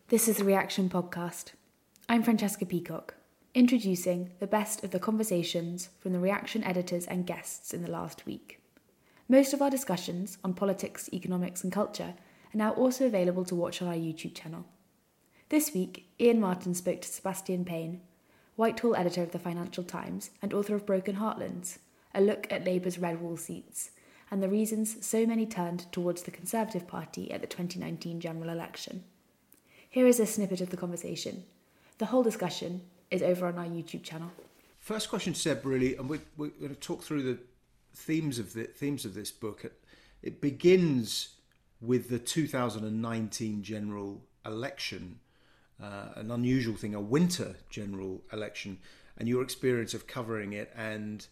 This is the Reaction Podcast. I'm Francesca Peacock, introducing the best of the conversations from the Reaction editors and guests in the last week. Most of our discussions on politics, economics and culture are now also available to watch on our YouTube channel. This week, Ian Martin spoke to Sebastian Payne, Whitehall editor of the Financial Times and author of Broken Heartlands, a look at Labour's red wall seats, and the reasons so many turned towards the Conservative Party at the 2019 general election. Here is a snippet of the conversation. The whole discussion is over on our YouTube channel. First question, Seb, really, and we're going to talk through the themes of this book. It begins with the 2019 general election, an unusual thing, a winter general election, and your experience of covering it, and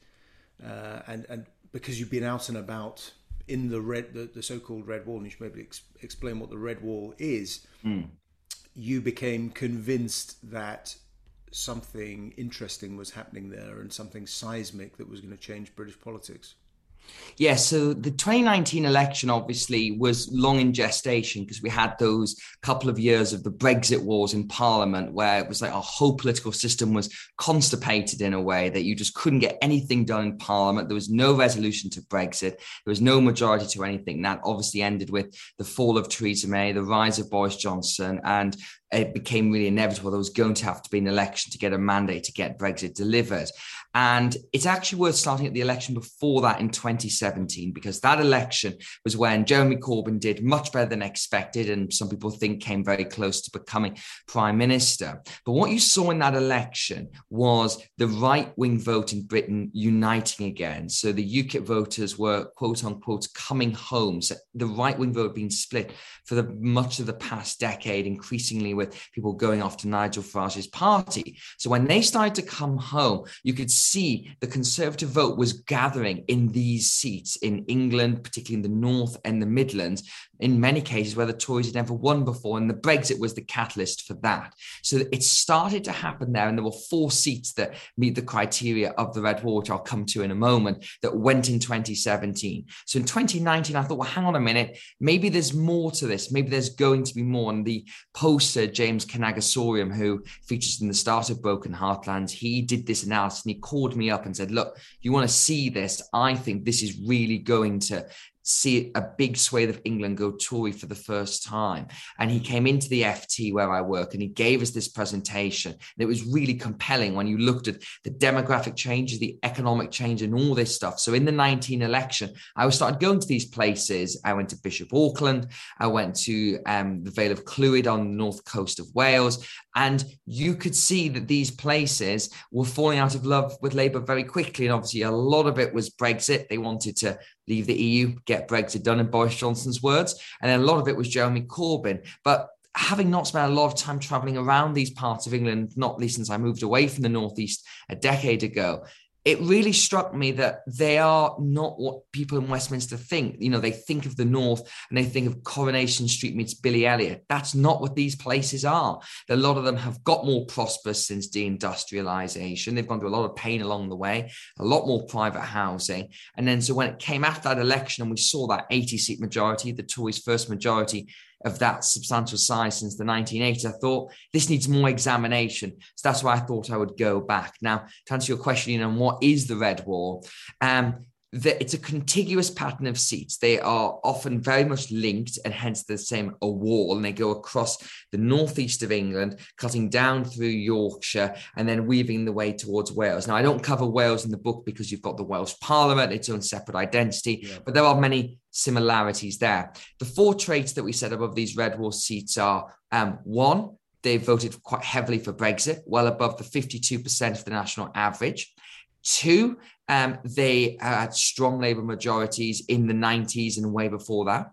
because you've been out and about in the so-called Red Wall, and you should maybe explain what the Red Wall is. You became convinced that something interesting was happening there and something seismic that was going to change British politics. Yeah, so the 2019 election obviously was long in gestation because we had those couple of years of the Brexit wars in Parliament where it was like our whole political system was constipated in a way that you just couldn't get anything done in Parliament. There was no resolution to Brexit. There was no majority to anything. That obviously ended with the fall of Theresa May, the rise of Boris Johnson, and it became really inevitable there was going to have to be an election to get a mandate to get Brexit delivered. And it's actually worth starting at the election before that in 2017, because that election was when Jeremy Corbyn did much better than expected, and some people think came very close to becoming Prime Minister. But what you saw in that election was the right-wing vote in Britain uniting again. So the UKIP voters were, quote unquote, coming home. So the right-wing vote being split for much of the past decade, increasingly with people going after Nigel Farage's party. So when they started to come home, you could see the Conservative vote was gathering in these seats in England, particularly in the North and the Midlands, in many cases where the Tories had never won before, and the Brexit was the catalyst for that. So it started to happen there, and there were 4 seats that meet the criteria of the Red Wall, which I'll come to in a moment, that went in 2017. So in 2019, I thought, well, hang on a minute, maybe there's more to this. Maybe there's going to be more. And the poster, James Kanagasorium, who features in the start of Broken Heartlands, he did this analysis and he called me up and said, look, you want to see this? I think this is really going to see a big swathe of England go Tory for the first time. And he came into the FT where I work and he gave us this presentation. And it was really compelling when you looked at the demographic changes, the economic change and all this stuff. So in the 19 election, I started going to these places. I went to Bishop Auckland. I went to the Vale of Clwyd on the north coast of Wales. And you could see that these places were falling out of love with Labour very quickly. And obviously a lot of it was Brexit. They wanted to leave the EU, get Brexit done in Boris Johnson's words. And then a lot of it was Jeremy Corbyn. But having not spent a lot of time travelling around these parts of England, not least since I moved away from the Northeast a decade ago, it really struck me that they are not what people in Westminster think. You know, they think of the North and they think of Coronation Street meets Billy Elliot. That's not what these places are. A lot of them have got more prosperous since deindustrialization. They've gone through a lot of pain along the way, a lot more private housing. And then so when it came after that election and we saw that 80-seat majority, the Tories' first majority of that substantial size since the 1980s, I thought this needs more examination. So that's why I thought I would go back. Now, to answer your question, on what is the Red Wall? It's a contiguous pattern of seats. They are often very much linked and hence the same a wall, and they go across the northeast of England, cutting down through Yorkshire and then weaving the way towards Wales. Now, I don't cover Wales in the book because you've got the Welsh Parliament, its own separate identity, but there are many similarities there. The 4 traits that we set above these Red Wall seats are, 1, they voted quite heavily for Brexit, well above the 52% of the national average. 2, they had strong Labour majorities in the 90s and way before that.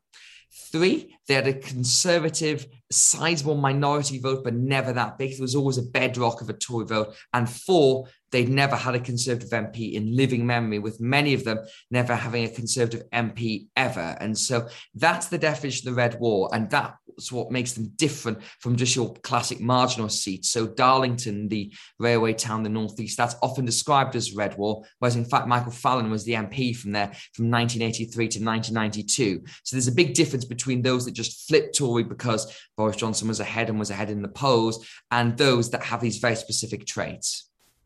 3, they had a Conservative, sizable minority vote, but never that big. There was always a bedrock of a Tory vote. And 4, they'd never had a Conservative MP in living memory, with many of them never having a Conservative MP ever. And so that's the definition of the Red Wall. And that's what makes them different from just your classic marginal seats. So Darlington, the railway town, the northeast, that's often described as Red Wall, whereas in fact, Michael Fallon was the MP from there from 1983 to 1992. So there's a big difference between those that just flip Tory because Boris Johnson was ahead in the polls, and those that have these very specific traits.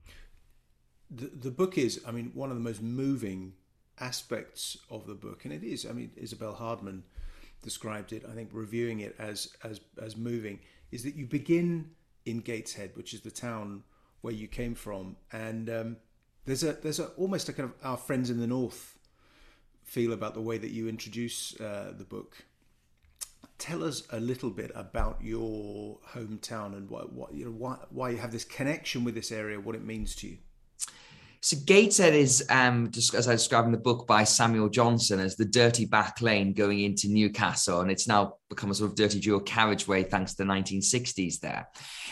The book is, I mean, one of the most moving aspects of the book, and it is, I mean, Isabel Hardman described it, I think, reviewing it as moving, is that you begin in Gateshead, which is the town where you came from, and there's a almost a kind of Our Friends in the North feel about the way that you introduce the book. Tell us a little bit about your hometown and why you have this connection with this area, what it means to you. So Gateshead is, just as I described in the book by Samuel Johnson, as the dirty back lane going into Newcastle, and it's now become a sort of dirty dual carriageway thanks to the 1960s there.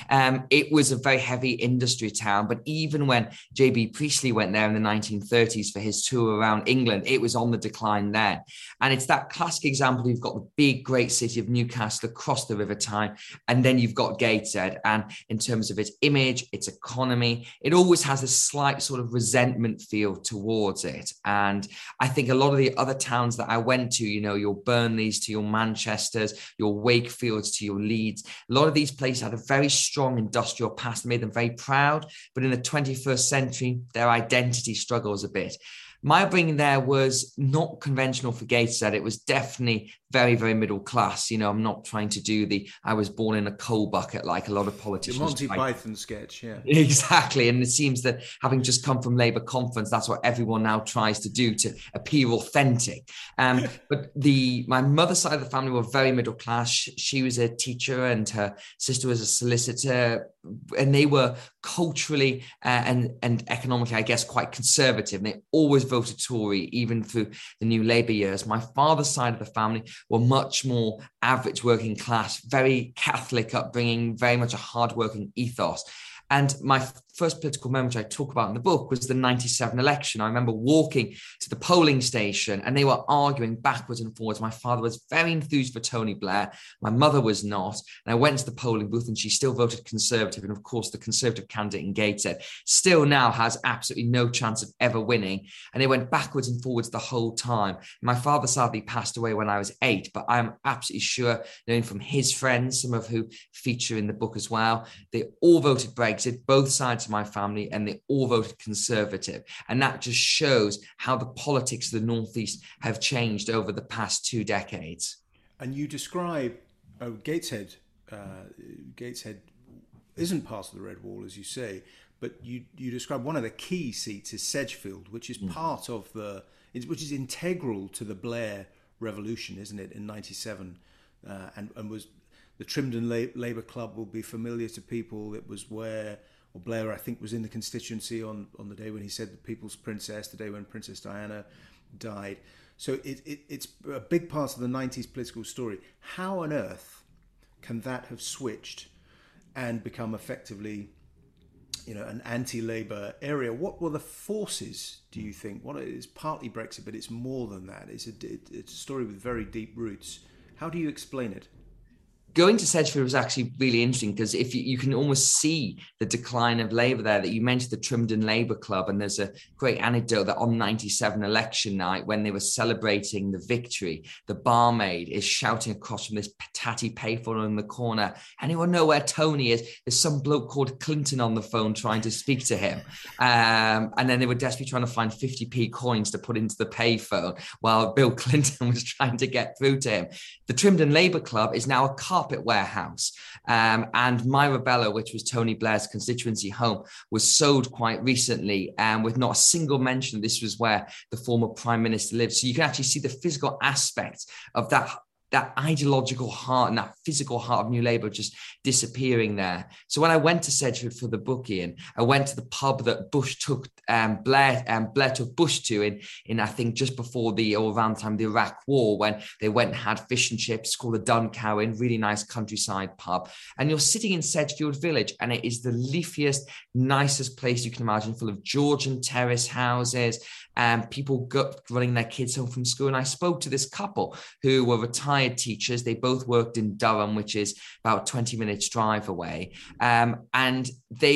It was a very heavy industry town, but even when J.B. Priestley went there in the 1930s for his tour around England, it was on the decline then. And it's that classic example. You've got the big, great city of Newcastle across the River Tyne, and then you've got Gateshead. And in terms of its image, its economy, it always has a slight sort of resentment feel towards it. And I think a lot of the other towns that I went to, your Burnleys to your Manchesters, your Wakefields to your Leeds, a lot of these places had a very strong industrial past, made them very proud. But in the 21st century, their identity struggles a bit. My upbringing there was not conventional for Gateshead. It was definitely very, very middle class. I'm not trying to do I was born in a coal bucket like a lot of politicians. The Monty Python sketch, yeah. Exactly. And it seems that having just come from Labour conference, that's what everyone now tries to do to appear authentic. But my mother's side of the family were very middle class. She was a teacher and her sister was a solicitor. And they were culturally and economically, I guess, quite conservative. And they always voted Tory, even through the new Labour years. My father's side of the family were much more average working class, very Catholic upbringing, very much a hardworking ethos. And my first political memory, which I talk about in the book, was the 97 election. I remember walking to the polling station and they were arguing backwards and forwards. My father was very enthused for Tony Blair. My mother was not. And I went to the polling booth and she still voted Conservative. And of course, the Conservative candidate in Gateshead still now has absolutely no chance of ever winning. And they went backwards and forwards the whole time. My father sadly passed away when I was 8, but I'm absolutely sure, knowing from his friends, some of who feature in the book as well, they all voted Brexit, both sides of my family, and they all voted Conservative. And that just shows how the politics of the Northeast have changed over the past 2 decades. And you describe Gateshead. Gateshead isn't part of the Red Wall, as you say, but you describe one of the key seats is Sedgefield, which is part of which is integral to the Blair revolution, isn't it, in 97, and was the Trimdon Labour Club will be familiar to people. It was where Blair, I think, was in the constituency on the day when he said the People's Princess, the day when Princess Diana died. So it's a big part of the 90s political story. How on earth can that have switched and become effectively, an anti-Labour area? What were the forces, do you think? What is partly Brexit, but it's more than that. It's a story with very deep roots. How do you explain it? Going to Sedgefield was actually really interesting because if you can almost see the decline of Labour there. That you mentioned the Trimdon Labour Club, and there's a great anecdote that on 97 election night, when they were celebrating the victory, the barmaid is shouting across from this tatty payphone in the corner, "Anyone know where Tony is? There's some bloke called Clinton on the phone trying to speak to him." And then they were desperately trying to find 50p coins to put into the payphone while Bill Clinton was trying to get through to him. The Trimdon Labour Club is now a carpet warehouse, and Mirabella, which was Tony Blair's constituency home, was sold quite recently, with not a single mention this was where the former Prime Minister lived. So you can actually see the physical aspect of that ideological heart and that physical heart of New Labour just disappearing there. So when I went to Sedgefield for the book, Ian, I went to the pub that Bush took Blair took Bush to in I think just before around the time of the Iraq War, when they went and had fish and chips, called the Duncowan, really nice countryside pub. And you're sitting in Sedgefield Village, and it is the leafiest, nicest place you can imagine, full of Georgian terrace houses and people running their kids home from school. And I spoke to this couple who were retired retired teachers. They both worked in Durham, which is about 20 minutes drive away. And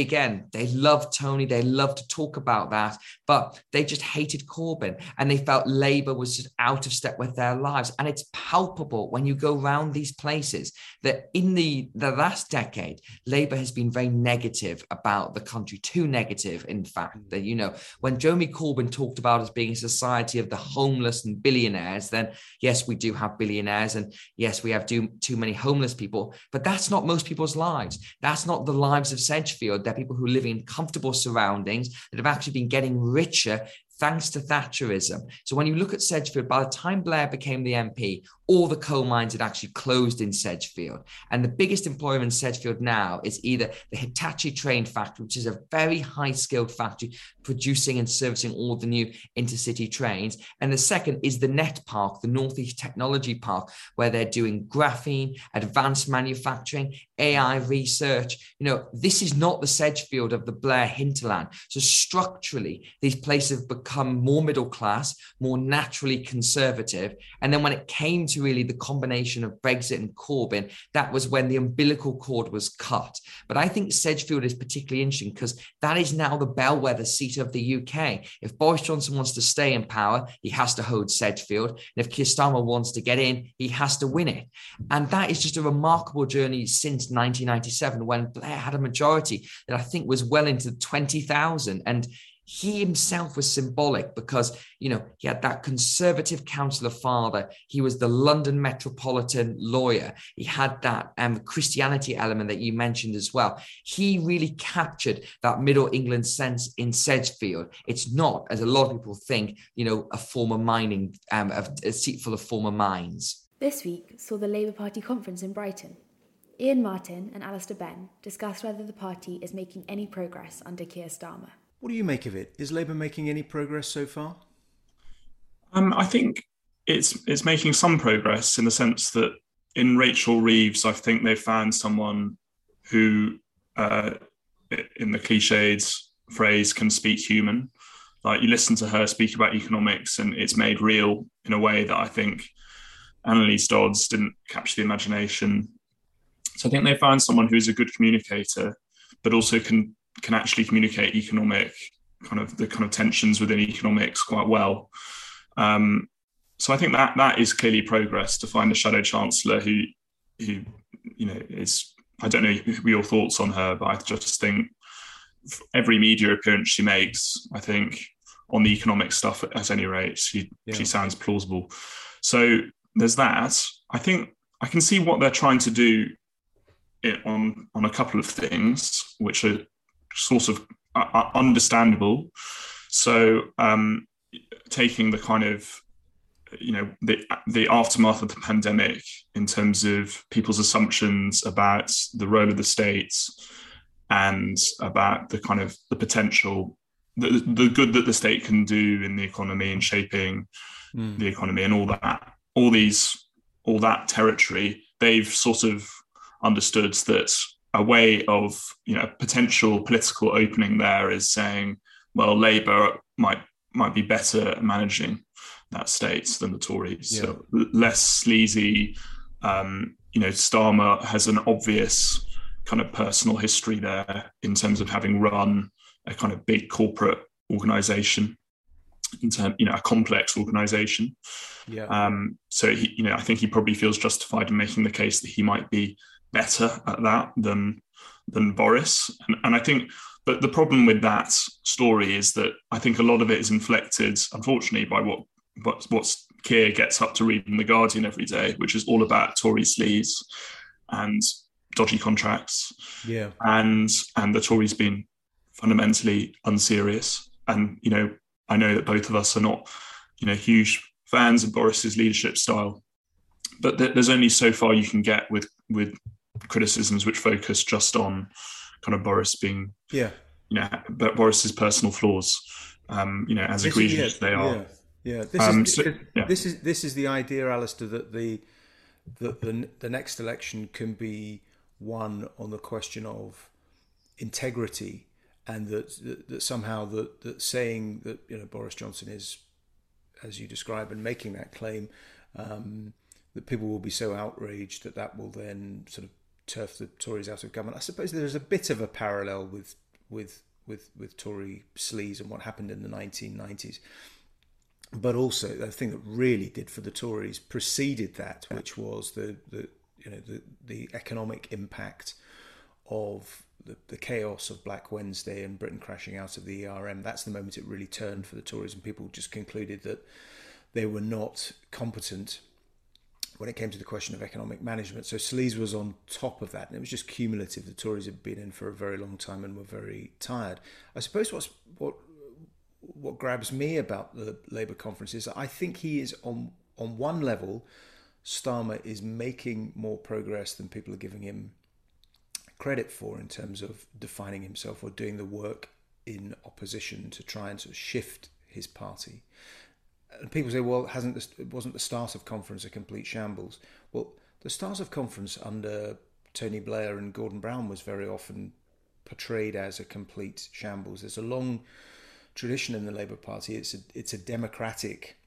they loved Tony. They loved to talk about that, but they just hated Corbyn, and they felt Labour was just out of step with their lives. And it's palpable when you go around these places that in the last decade, Labour has been very negative about the country, too negative, in fact, that, when Jeremy Corbyn talked about us being a society of the homeless and billionaires, then yes, we do have billionaires, and yes, we have too many homeless people, but that's not most people's lives. That's not the lives of Sedgefield. They're people who live in comfortable surroundings that have actually been getting richer thanks to Thatcherism. So when you look at Sedgefield, by the time Blair became the MP, all the coal mines had actually closed in Sedgefield. And the biggest employer in Sedgefield now is either the Hitachi train factory, which is a very high-skilled factory producing and servicing all the new intercity trains. And the second is the Net Park, the Northeast Technology Park, where they're doing graphene, advanced manufacturing, AI research. This is not the Sedgefield of the Blair hinterland. So structurally, these places have become more middle class, more naturally conservative. And then when it came to really the combination of Brexit and Corbyn, that was when the umbilical cord was cut. But I think Sedgefield is particularly interesting because that is now the bellwether seat of the UK. If Boris Johnson wants to stay in power, he has to hold Sedgefield. And if Keir Starmer wants to get in, he has to win it. And that is just a remarkable journey since 1997, when Blair had a majority that I think was well into 20,000. And he himself was symbolic because, he had that conservative councillor father. He was the London metropolitan lawyer. He had that Christianity element that you mentioned as well. He really captured that Middle England sense in Sedgefield. It's not, as a lot of people think, a former mining, a seat full of former mines. This week saw the Labour Party conference in Brighton. Ian Martin and Alistair Benn discussed whether the party is making any progress under Keir Starmer. What do you make of it? Is Labour making any progress so far? I think it's making some progress in the sense that in Rachel Reeves, I think they've found someone who, in the cliched phrase, can speak human. Like, you listen to her speak about economics and it's made real in a way that I think Annalise Dodds didn't capture the imagination. So I think they found someone who's a good communicator, but also can actually communicate economic kind of tensions within economics quite well. So I think that is clearly progress, to find a shadow chancellor who is, I don't know your thoughts on her, but I just think every media appearance she makes, I think on the economic stuff at any rate, she sounds plausible. So there's that. I think I can see what they're trying to do on a couple of things, which are sort of understandable. So taking the kind of, the aftermath of the pandemic in terms of people's assumptions about the role of the states and about the kind of the potential, the good that the state can do in the economy and shaping the economy and all that territory, they've sort of understood that a way of, potential political opening there is saying, well, Labour might be better at managing that state than the Tories. Yeah. So less sleazy. Starmer has an obvious kind of personal history there in terms of having run a kind of big corporate organisation, a complex organisation. Yeah. So he, I think he probably feels justified in making the case that he might be better at that than Boris. And I think, but the problem with that story is that I think a lot of it is inflected, unfortunately, by what Keir gets up to read in The Guardian every day, which is all about Tory sleaze and dodgy contracts. Yeah. And the Tories being fundamentally unserious. And, I know that both of us are not, huge fans of Boris's leadership style, but there's only so far you can get with criticisms which focus just on kind of Boris being, but Boris's personal flaws, as egregious as they are. Yeah. This is the idea, Alistair, that the next election can be won on the question of integrity, and that somehow that saying that Boris Johnson is, as you describe, and making that claim, that people will be so outraged that that will then sort of turf the Tories out of government. I suppose there is a bit of a parallel with Tory sleaze and what happened in the 1990s. But also, the thing that really did for the Tories preceded that, which was the economic impact of the chaos of Black Wednesday and Britain crashing out of the ERM. That's the moment it really turned for the Tories, and people just concluded that they were not competent when it came to the question of economic management. So sleaze was on top of that, and it was just cumulative. The Tories had been in for a very long time and were very tired. I suppose what grabs me about the Labour conference is that I think he is on one level, Starmer is making more progress than people are giving him credit for in terms of defining himself or doing the work in opposition to try and sort of shift his party. And people say, well, wasn't the start of conference a complete shambles? Well, the start of conference under Tony Blair and Gordon Brown was very often portrayed as a complete shambles. There's a long tradition in the Labour Party. It's a democratic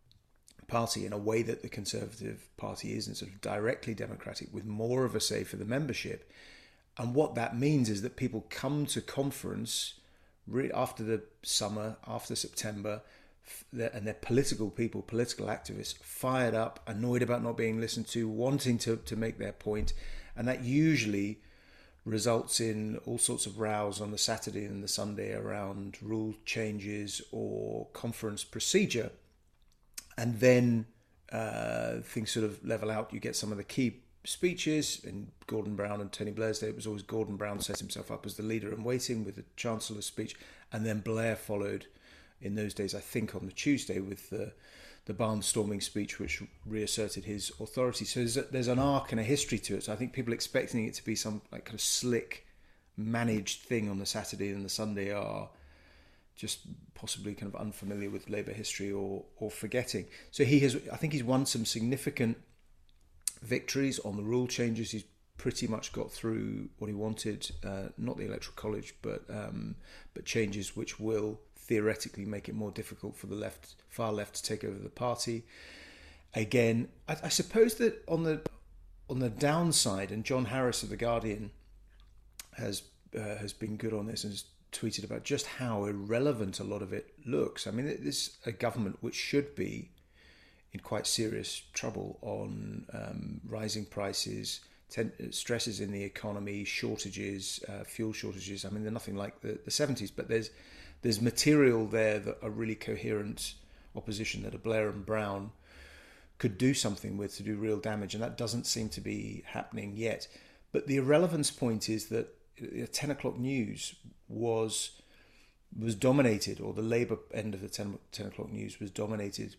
party in a way that the Conservative Party isn't, sort of directly democratic, with more of a say for the membership. And what that means is that people come to conference after the summer, after September, and they're political people, political activists, fired up, annoyed about not being listened to, wanting to make their point. And that usually results in all sorts of rows on the Saturday and the Sunday around rule changes or conference procedure. And then things sort of level out. You get some of the key speeches. In Gordon Brown and Tony Blair's day, it was always Gordon Brown set himself up as the leader in waiting with the Chancellor's speech, and then Blair followed in those days, I think, on the Tuesday with the barnstorming speech, which reasserted his authority. So there's an arc and a history to it. So I think people expecting it to be some like kind of slick, managed thing on the Saturday and the Sunday are just possibly kind of unfamiliar with Labour history or forgetting. So I think he's won some significant victories on the rule changes. He's pretty much got through what he wanted, not the Electoral College, but changes which will theoretically make it more difficult for the far left to take over the party. Again, I suppose that on the downside, and John Harris of The Guardian has been good on this and has tweeted about just how irrelevant a lot of it looks. I mean, this is a government which should be in quite serious trouble on rising prices, stresses in the economy, shortages, fuel shortages. I mean, they're nothing like the 70s, but there's material there that a really coherent opposition, that a Blair and Brown could do something with to do real damage, and that doesn't seem to be happening yet. But the irrelevance point is that 10 o'clock news was dominated, or the Labour end of the 10 o'clock news was dominated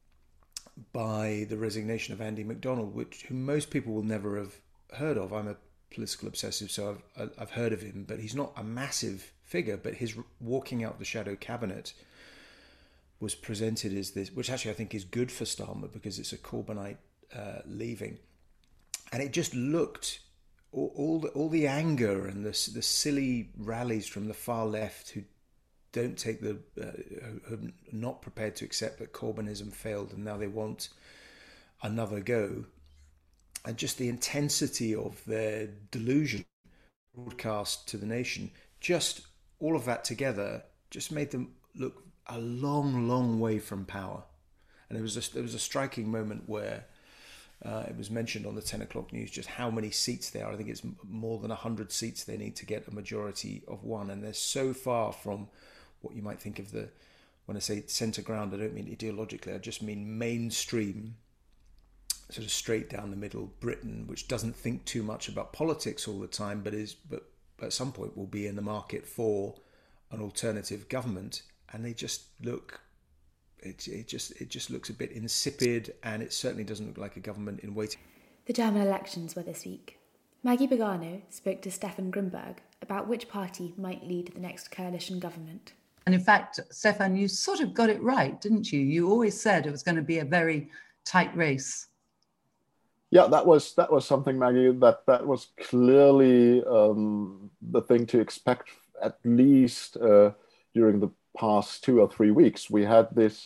by the resignation of Andy McDonald, who most people will never have heard of. I'm a political obsessive, so I've heard of him, but he's not a massive figure. But his walking out the shadow cabinet was presented as this, which actually I think is good for Starmer because it's a Corbynite leaving, and it just looked all the anger and the silly rallies from the far left who don't take who are not prepared to accept that Corbynism failed and now they want another go, and just the intensity of their delusion broadcast to the nation, just all of that together just made them look a long way from power. And there was a striking moment where it was mentioned on the 10 o'clock news just how many seats there are. I think it's more than 100 seats they need to get a majority of one, and they're so far from what you might think of when I say centre ground, I don't mean ideologically, I just mean mainstream, sort of straight down the middle Britain, which doesn't think too much about politics all the time, but at some point will be in the market for an alternative government. And they just look, it just looks a bit insipid, and it certainly doesn't look like a government in waiting. The German elections were this week. Maggie Bogano spoke to Stefan Grimberg about which party might lead the next coalition government. And in fact, Stefan, you sort of got it right, didn't you? You always said it was going to be a very tight race. Yeah, that was something, Maggie, that was clearly the thing to expect, at least during the past 2 or 3 weeks. We had this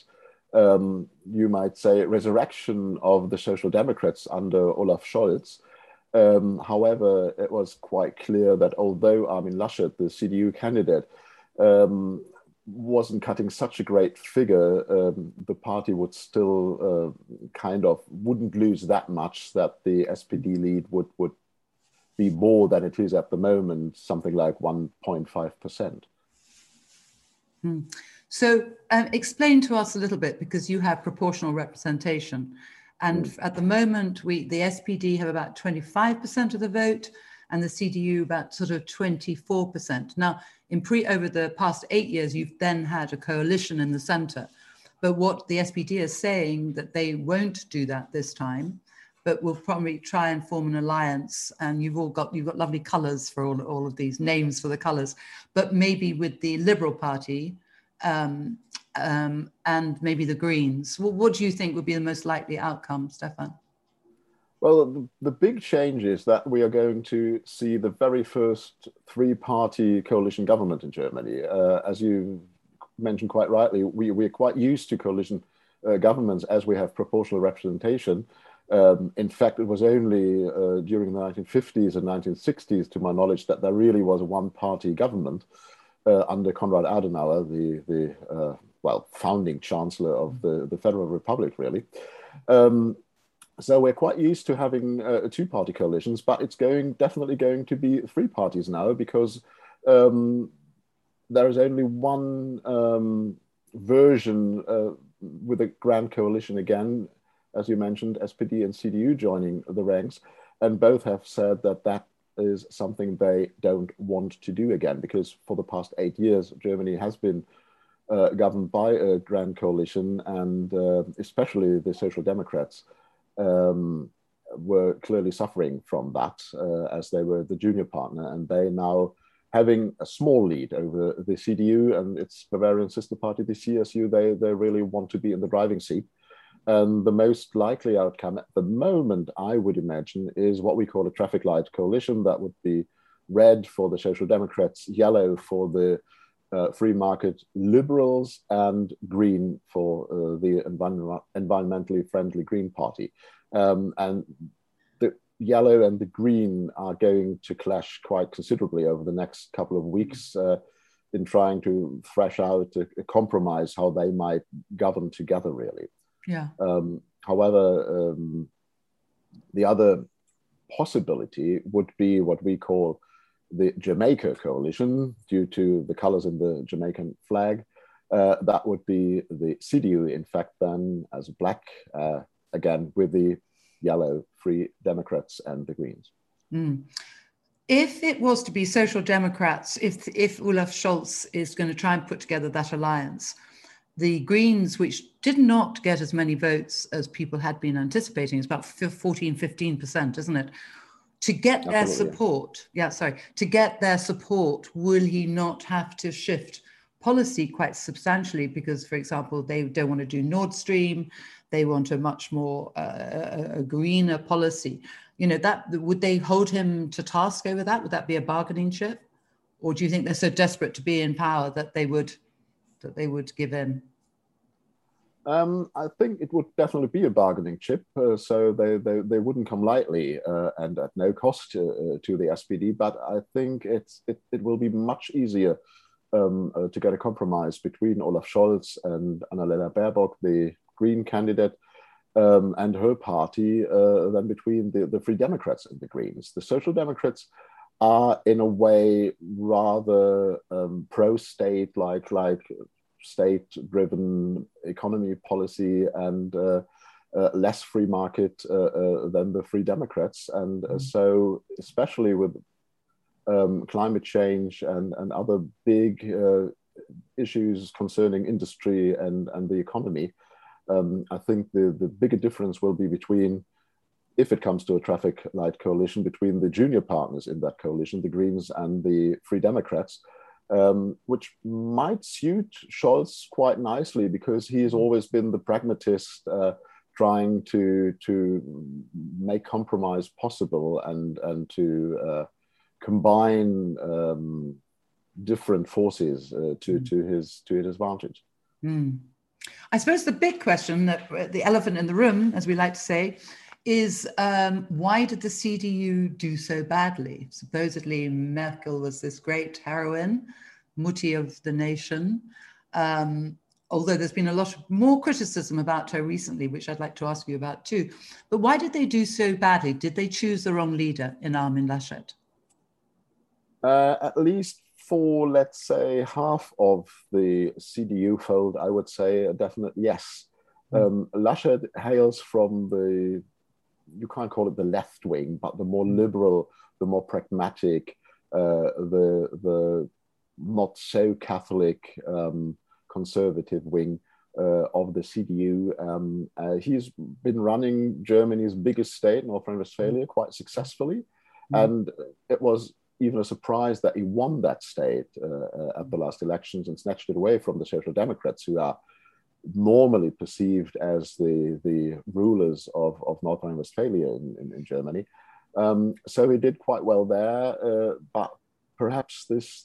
you might say, resurrection of the Social Democrats under Olaf Scholz. However, it was quite clear that although Armin Laschet, the CDU candidate, wasn't cutting such a great figure, the party would still wouldn't lose that much, that the SPD lead would be more than it is at the moment, something like 1.5%. So explain to us a little bit, because you have proportional representation. And at the moment, the SPD have about 25% of the vote, and the CDU about sort of 24%. Now, over the past 8 years, you've then had a coalition in the center. But what the SPD is saying, that they won't do that this time, but will probably try and form an alliance. And you've got lovely colours for all of these names for the colours, but maybe with the Liberal Party and maybe the Greens. What do you think would be the most likely outcome, Stefan? Well, the big change is that we are going to see the very first three-party coalition government in Germany. As you mentioned quite rightly, we're quite used to coalition governments as we have proportional representation. In fact, it was only during the 1950s and 1960s, to my knowledge, that there really was a one-party government under Konrad Adenauer, the founding chancellor of the Federal Republic, really. So we're quite used to having two-party coalitions, but it's definitely going to be three parties now, because there is only one version with a grand coalition again, as you mentioned, SPD and CDU joining the ranks, and both have said that that is something they don't want to do again, because for the past 8 years, Germany has been governed by a grand coalition, and especially the Social Democrats were clearly suffering from that, as they were the junior partner, and they now having a small lead over the CDU and its Bavarian sister party, the CSU. They really want to be in the driving seat. And the most likely outcome at the moment, I would imagine, is what we call a traffic light coalition. That would be red for the Social Democrats, yellow for the free market liberals, and green for the environmentally friendly Green Party. And the yellow and the green are going to clash quite considerably over the next couple of weeks in trying to thrash out a compromise how they might govern together, really. Yeah. However, the other possibility would be what we call the Jamaica coalition, due to the colors in the Jamaican flag. That would be the CDU, in fact, then as black, again, with the yellow Free Democrats and the Greens. Mm. If it was to be Social Democrats, if Olaf Scholz is going to try and put together that alliance, the Greens, which did not get as many votes as people had been anticipating, it's about 15%, isn't it? To get their support, to get their support, will he not have to shift policy quite substantially? Because, for example, they don't want to do Nord Stream, they want a much more a greener policy. You know, that would they hold him to task over that? Would that be a bargaining chip, or do you think they're so desperate to be in power that they would give in? I think it would definitely be a bargaining chip, so they wouldn't come lightly and at no cost to the SPD. But I think it will be much easier to get a compromise between Olaf Scholz and Annalena Baerbock, the Green candidate, and her party than between the Free Democrats and the Greens. The Social Democrats are in a way rather pro-state, like state-driven economy policy, and less free market than the Free Democrats. And so, especially with climate change and other big issues concerning industry and the economy, I think the bigger difference will be between, if it comes to a traffic light coalition, between the junior partners in that coalition, the Greens and the Free Democrats, which might suit Scholz quite nicely, because he has always been the pragmatist, trying to make compromise possible and to combine different forces to his advantage. Mm. I suppose the big question, the elephant in the room, as we like to say, is why did the CDU do so badly? Supposedly Merkel was this great heroine, Mutti of the nation, although there's been a lot more criticism about her recently, which I'd like to ask you about too. But why did they do so badly? Did they choose the wrong leader in Armin Laschet? At least for, let's say, half of the CDU fold, I would say a definite yes. Laschet hails from the, you can't call it the left wing, but the more liberal, the more pragmatic, the not so Catholic conservative wing of the CDU. He's been running Germany's biggest state, North Rhine-Westphalia, quite successfully. And it was even a surprise that he won that state at the last elections and snatched it away from the Social Democrats, who are normally perceived as the rulers of North Rhine-Westphalia in Germany. So he did quite well there, but perhaps this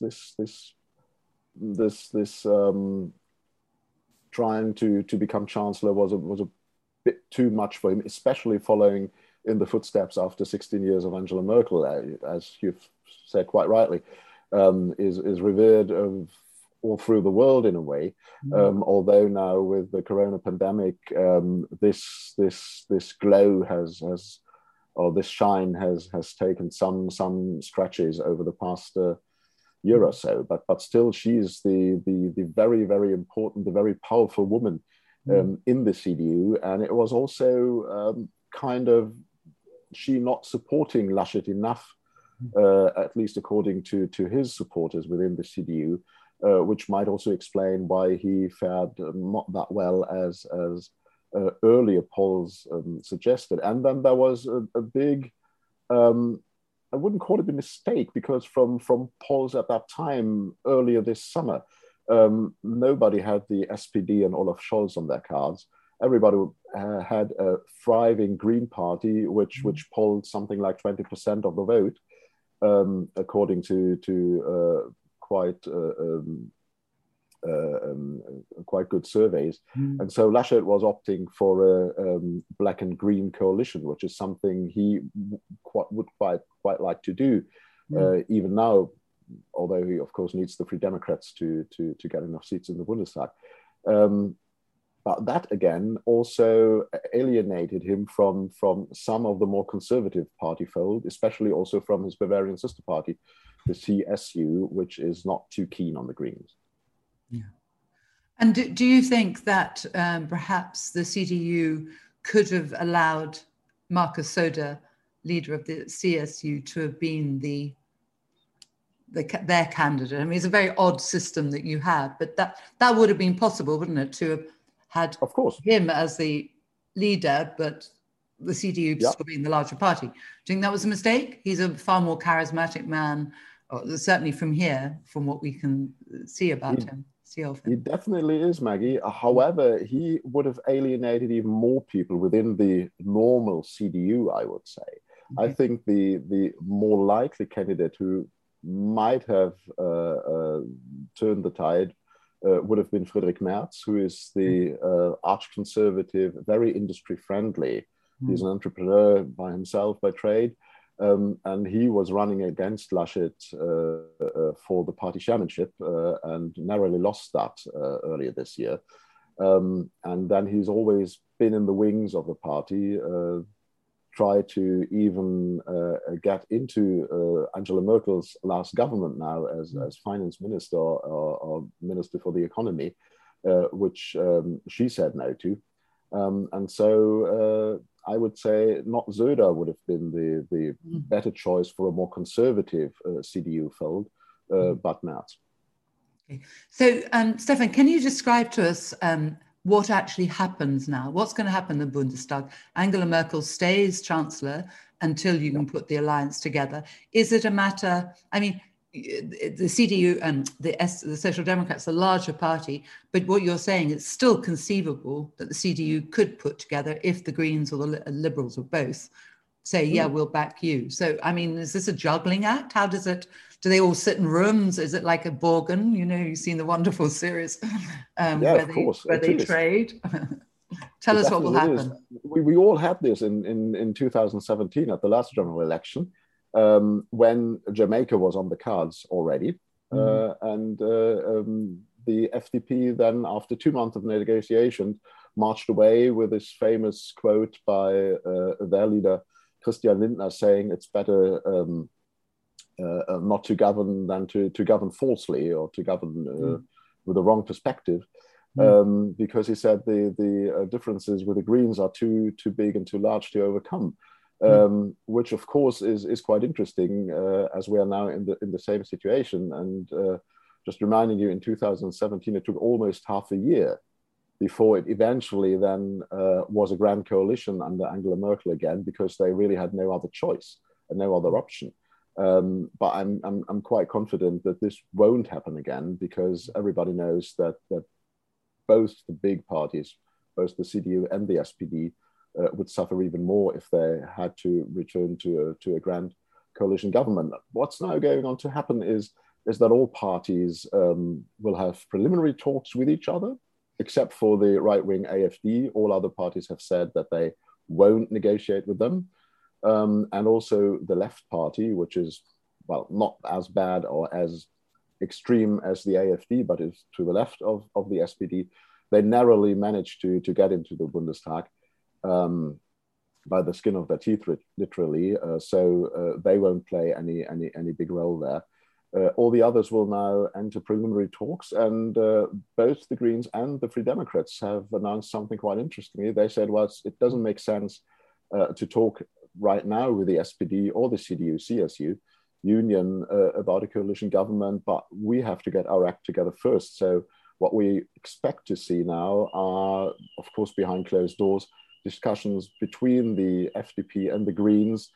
trying to become chancellor was a bit too much for him, especially following in the footsteps after 16 years of Angela Merkel, as you've said quite rightly, is revered all through the world in a way. Although now with the corona pandemic, this glow has or this shine has taken some scratches over the past year or so. But still, she's the very, very important, the very powerful woman in the CDU, and it was also kind of she not supporting Laschet enough, at least according to his supporters within the CDU, which might also explain why he fared not that well as earlier polls suggested. And then there was a big, I wouldn't call it a mistake, because from polls at that time earlier this summer, nobody had the SPD and Olaf Scholz on their cards. Everybody had a thriving Green Party, which polled something like 20% of the vote, according to quite good surveys. And so Laschet was opting for a black and green coalition, which is something he would quite like to do, even now, although he of course needs the Free Democrats to get enough seats in the Bundestag. But that again also alienated him from some of the more conservative party fold, especially also from his Bavarian sister party, the CSU, which is not too keen on the Greens. Yeah. And do you think that perhaps the CDU could have allowed Markus Söder, leader of the CSU, to have been their candidate? I mean, it's a very odd system that you have, but that would have been possible, wouldn't it, to have had, of course, him as the leader, but the CDU still being the larger party. Do you think that was a mistake? He's a far more charismatic man, certainly from here, from what we can see about him. He definitely is, Maggie. However, he would have alienated even more people within the normal CDU, I would say. Okay. I think the more likely candidate who might have turned the tide would have been Friedrich Merz, who is the arch-conservative, very industry-friendly. He's an entrepreneur by himself, by trade. And he was running against Laschet for the party chairmanship and narrowly lost that earlier this year. And then he's always been in the wings of the party, tried to even get into Angela Merkel's last government now as finance minister or minister for the economy, which she said no to. And so I would say not Söder would have been the better choice for a more conservative CDU fold, but Merz. Okay. So, Stefan, can you describe to us what actually happens now? What's going to happen in the Bundestag? Angela Merkel stays Chancellor until you can put the alliance together. Is it a matter, I mean, the CDU and the Social Democrats, a larger party, but what you're saying is still conceivable that the CDU could put together, if the Greens or the Liberals or both say, yeah, we'll back you. So, I mean, is this a juggling act? How does it, do they all sit in rooms? Is it like a Borgen? You know, you've seen the wonderful series where they trade. Tell us what will happen. We all had this in 2017 at the last general election, when Jamaica was on the cards already. And the FDP then, after 2 months of negotiations, marched away with this famous quote by their leader, Christian Lindner, saying it's better not to govern than to govern falsely, or to govern with the wrong perspective. Because he said the differences with the Greens are too big and too large to overcome, which of course is quite interesting, as we are now in the same situation. And just reminding you, in 2017, it took almost half a year before it eventually then was a grand coalition under Angela Merkel again, because they really had no other choice and no other option. But I'm quite confident that this won't happen again, because everybody knows that both the big parties, both the CDU and the SPD, would suffer even more if they had to return to a grand coalition government. What's now going on to happen is that all parties will have preliminary talks with each other, except for the right-wing AFD. All other parties have said that they won't negotiate with them. And also the left party, which is, well, not as bad or as extreme as the AFD, but is to the left of the SPD. They narrowly managed to get into the Bundestag by the skin of their teeth, literally. So they won't play any big role there. All the others will now enter preliminary talks, and both the Greens and the Free Democrats have announced something quite interestingly. They said, well, it doesn't make sense to talk right now with the SPD or the CDU-CSU union about a coalition government, but we have to get our act together first. So what we expect to see now are, of course, behind closed doors, discussions between the FDP and the Greens,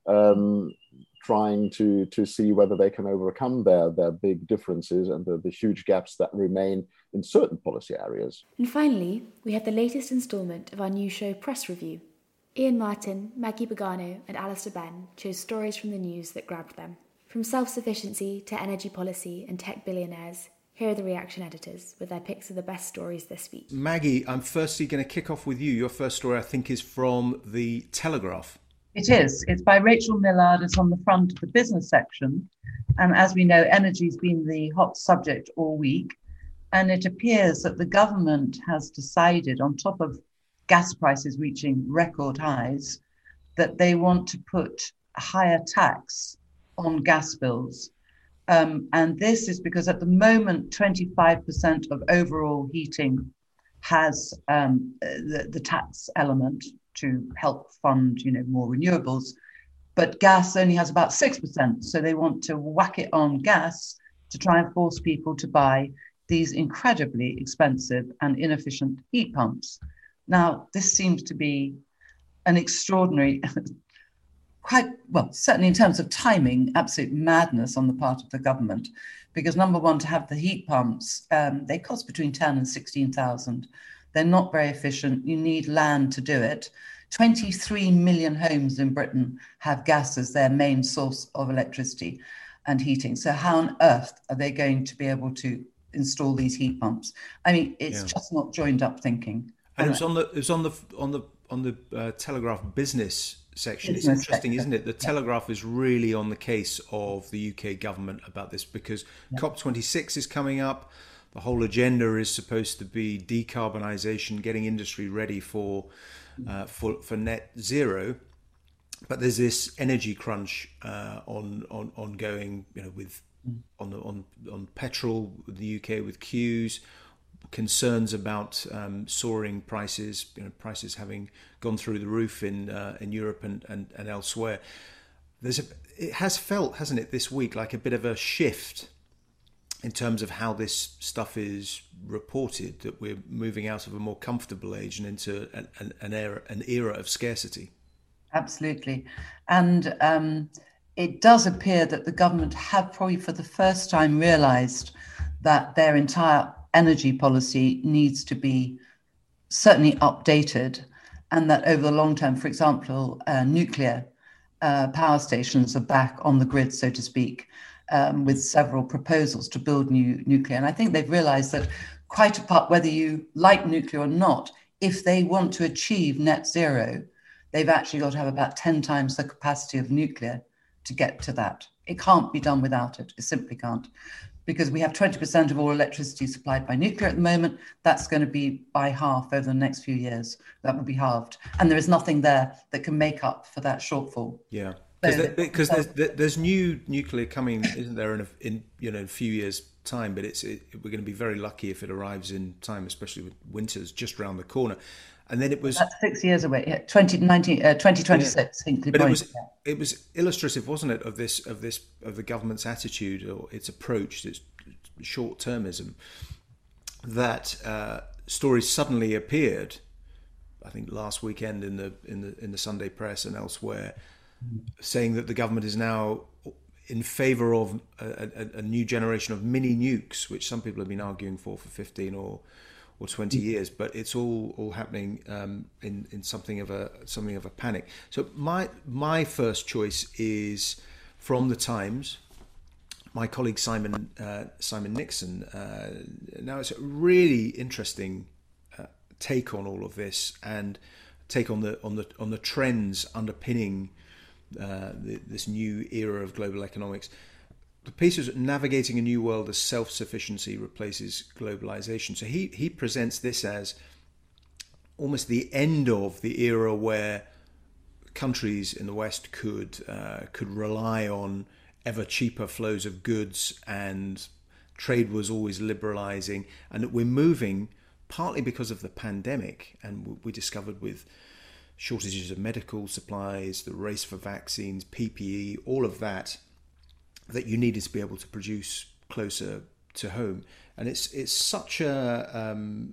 trying to see whether they can overcome their big differences and the huge gaps that remain in certain policy areas. And finally, we have the latest instalment of our new show, Press Review. Ian Martin, Maggie Pagano and Alistair Benn chose stories from the news that grabbed them. From self-sufficiency to energy policy and tech billionaires, here are the reaction editors with their picks of the best stories this week. Maggie, I'm firstly going to kick off with you. Your first story, I think, is from The Telegraph. It is. It's by Rachel Millard. It's on the front of the business section. And as we know, energy's been the hot subject all week. And it appears that the government has decided, on top of gas prices reaching record highs, that they want to put a higher tax on gas bills. And this is because at the moment, 25% of overall heating has the tax element to help fund, more renewables. But gas only has about 6%. So they want to whack it on gas to try and force people to buy these incredibly expensive and inefficient heat pumps. Now, this seems to be an extraordinary, certainly in terms of timing, absolute madness on the part of the government. Because number one, to have the heat pumps, they cost between 10 and 16,000. They're not very efficient. You need land to do it. 23 million homes in Britain have gas as their main source of electricity and heating. So how on earth are they going to be able to install these heat pumps? I mean, it's just not joined up thinking. And it was on the Telegraph business section. It's interesting, isn't it? The Telegraph is really on the case of the UK government about this, because COP26 is coming up. The whole agenda is supposed to be decarbonisation, getting industry ready for net zero. But there's this energy crunch ongoing, with on petrol, the UK with queues, concerns about soaring prices, prices having gone through the roof in Europe and elsewhere. It has felt, hasn't it, this week, like a bit of a shift in terms of how this stuff is reported, that we're moving out of a more comfortable age and into an era of scarcity. Absolutely. And it does appear that the government have probably for the first time realised that their entire energy policy needs to be certainly updated, and that over the long term, for example, nuclear power stations are back on the grid, so to speak, with several proposals to build new nuclear. And I think they've realized that quite apart whether you like nuclear or not, if they want to achieve net zero, they've actually got to have about 10 times the capacity of nuclear to get to that. It can't be done without it. It simply can't. Because we have 20% of all electricity supplied by nuclear at the moment. That's going to be by half over the next few years. That will be halved. And there is nothing there that can make up for that shortfall. Yeah. Because there's new nuclear coming, isn't there, in a few years' time? But we're going to be very lucky if it arrives in time, especially with winters just around the corner. And then that's 6 years away. 2026. Yeah. But it was illustrative, wasn't it, of the government's attitude or its approach, its short-termism, that stories suddenly appeared. I think last weekend in the Sunday press and elsewhere, saying that the government is now in favour of a new generation of mini nukes, which some people have been arguing for 15 or 20 years, but it's all happening in something of a panic. So my first choice is from the Times. My colleague Simon Nixon. Now it's a really interesting take on all of this and take on the trends underpinning this new era of global economics. The piece is navigating a new world as self-sufficiency replaces globalization. So he presents this as almost the end of the era where countries in the West could rely on ever cheaper flows of goods and trade was always liberalizing, and that we're moving partly because of the pandemic, and we discovered with shortages of medical supplies, the race for vaccines, PPE, all of that you needed to be able to produce closer to home. And it's such a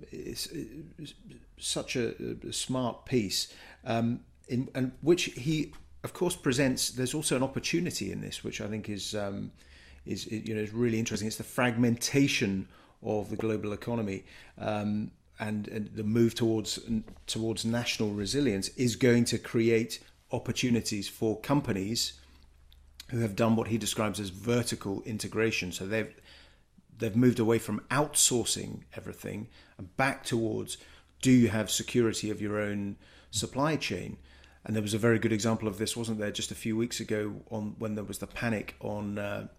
smart piece, and which he of course presents. There's also an opportunity in this, which I think is really interesting. It's the fragmentation of the global economy, and the move towards national resilience is going to create opportunities for companies who have done what he describes as vertical integration. So they've moved away from outsourcing everything and back towards, do you have security of your own supply chain? And there was a very good example of this, wasn't there, just a few weeks ago when there was the panic on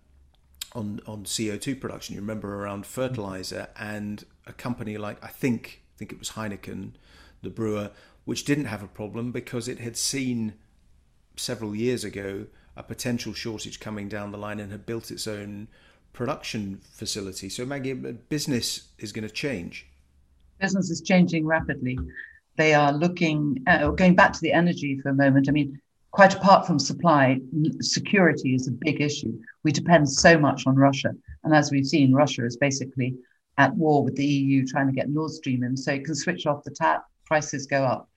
CO2 production. You remember, around fertilizer, and a company like I think it was Heineken, the brewer, which didn't have a problem because it had seen several years ago a potential shortage coming down the line and had built its own production facility. So Maggie, business is going to change. Business is changing rapidly. They are looking, going back to the energy for a moment. I mean, quite apart from supply, security is a big issue. We depend so much on Russia. And as we've seen, Russia is basically at war with the EU trying to get Nord Stream in. So it can switch off the tap, prices go up.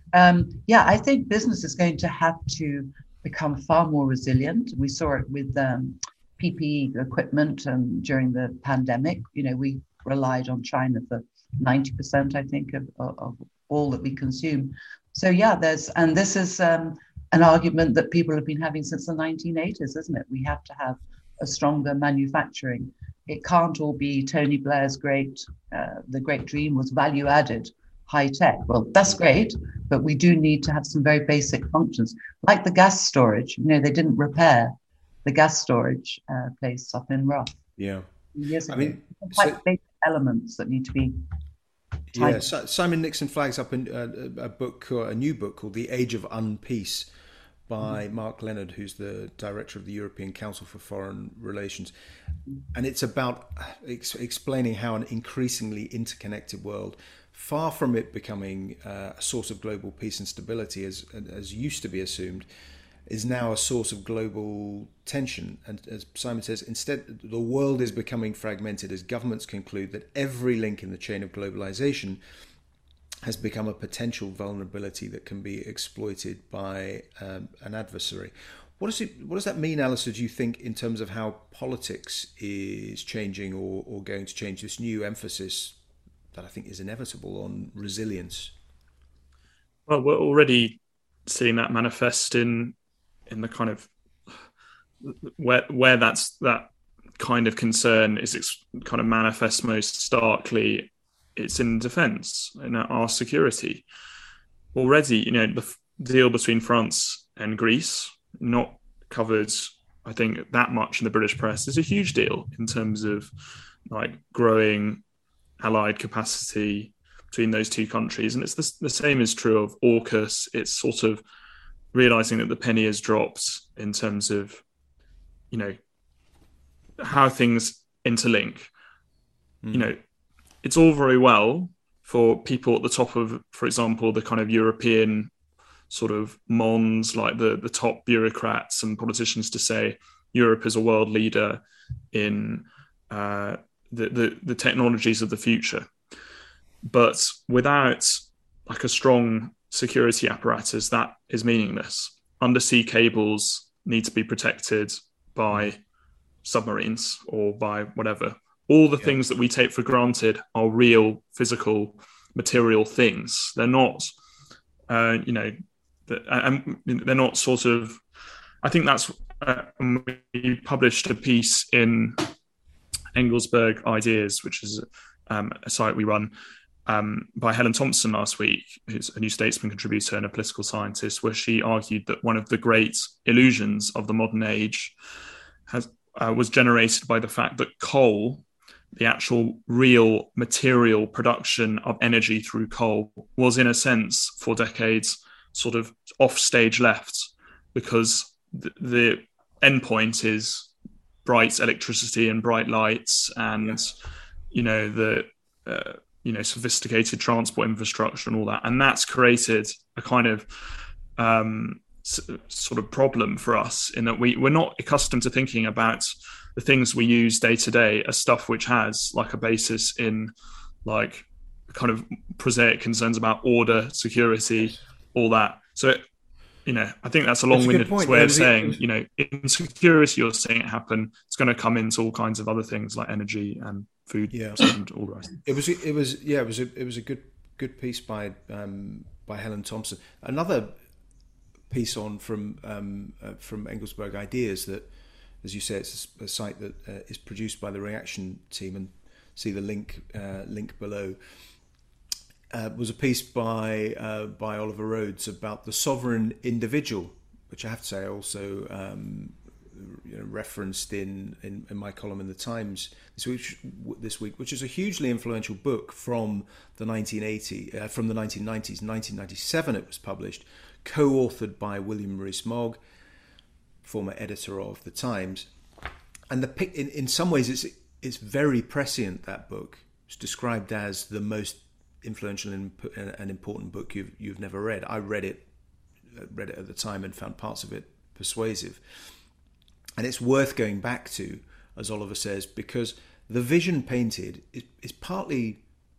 I think business is going to have to become far more resilient. We saw it with PPE equipment during the pandemic. We relied on China for 90%, I think, of all that we consume. So this is an argument that people have been having since the 1980s, isn't it? We have to have a stronger manufacturing. It can't all be Tony Blair's the great dream was value added, high tech. Well, that's great, but we do need to have some very basic functions, like the gas storage. They didn't repair the gas storage place up in Rough. Yeah. Years ago. Quite basic elements that need to be. Yeah, Simon Nixon flags up in a new book called The Age of Unpeace by Mark Leonard, who's the director of the European Council for Foreign Relations. And it's about explaining how an increasingly interconnected world, far from it becoming a source of global peace and stability, as used to be assumed, is now a source of global tension. And as Simon says, instead, the world is becoming fragmented as governments conclude that every link in the chain of globalization has become a potential vulnerability that can be exploited by an adversary. What does that mean, Alistair, do you think, in terms of how politics is changing or going to change, this new emphasis that I think is inevitable on resilience? Well, we're already seeing that manifest in in the kind of where that kind of concern is kind of manifests most starkly, it's in defence, in our security. Already, the deal between France and Greece, not covered, I think, that much in the British press, is a huge deal in terms of like growing allied capacity between those two countries. And it's the same is true of AUKUS. It's sort of realizing that the penny has dropped in terms of, how things interlink. It's all very well for people at the top of, for example, the kind of European sort of mons, like the top bureaucrats and politicians, to say Europe is a world leader in the technologies of the future. But without like a strong security apparatus, that is meaningless. Undersea cables need to be protected by submarines or by whatever. All the things that we take for granted are real, physical, material things. They're not, and they're not sort of. I think that's we published a piece in Engelsberg Ideas, which is a site we run, by Helen Thompson last week, who's a New Statesman contributor and a political scientist, where she argued that one of the great illusions of the modern age was generated by the fact that coal, the actual real material production of energy through coal, was in a sense for decades sort of off stage left, because the end point is bright electricity and bright lights and sophisticated transport infrastructure and all that, and that's created a kind of sort of problem for us, in that we're not accustomed to thinking about the things we use day to day as stuff which has like a basis in like kind of prosaic concerns about order, security, all that. So, I think that's a long-winded way of saying, in security, you're seeing it happen. It's going to come into all kinds of other things like energy and food and all the rest. It was a good piece by Helen Thompson. Another piece from Engelsberg Ideas that, as you say, it's a site that is produced by the Reaction team, and see the link below. Was a piece by Oliver Rhodes about the sovereign individual, which I have to say I also referenced in my column in the Times this week, which is a hugely influential book from the 1990s. 1997 it was published, co-authored by William Rees-Mogg, former editor of the Times, and in some ways it's very prescient. That book is described as the most influential and important book you've never read. I read it at the time and found parts of it persuasive, and it's worth going back to, as Oliver says, because the vision painted is partly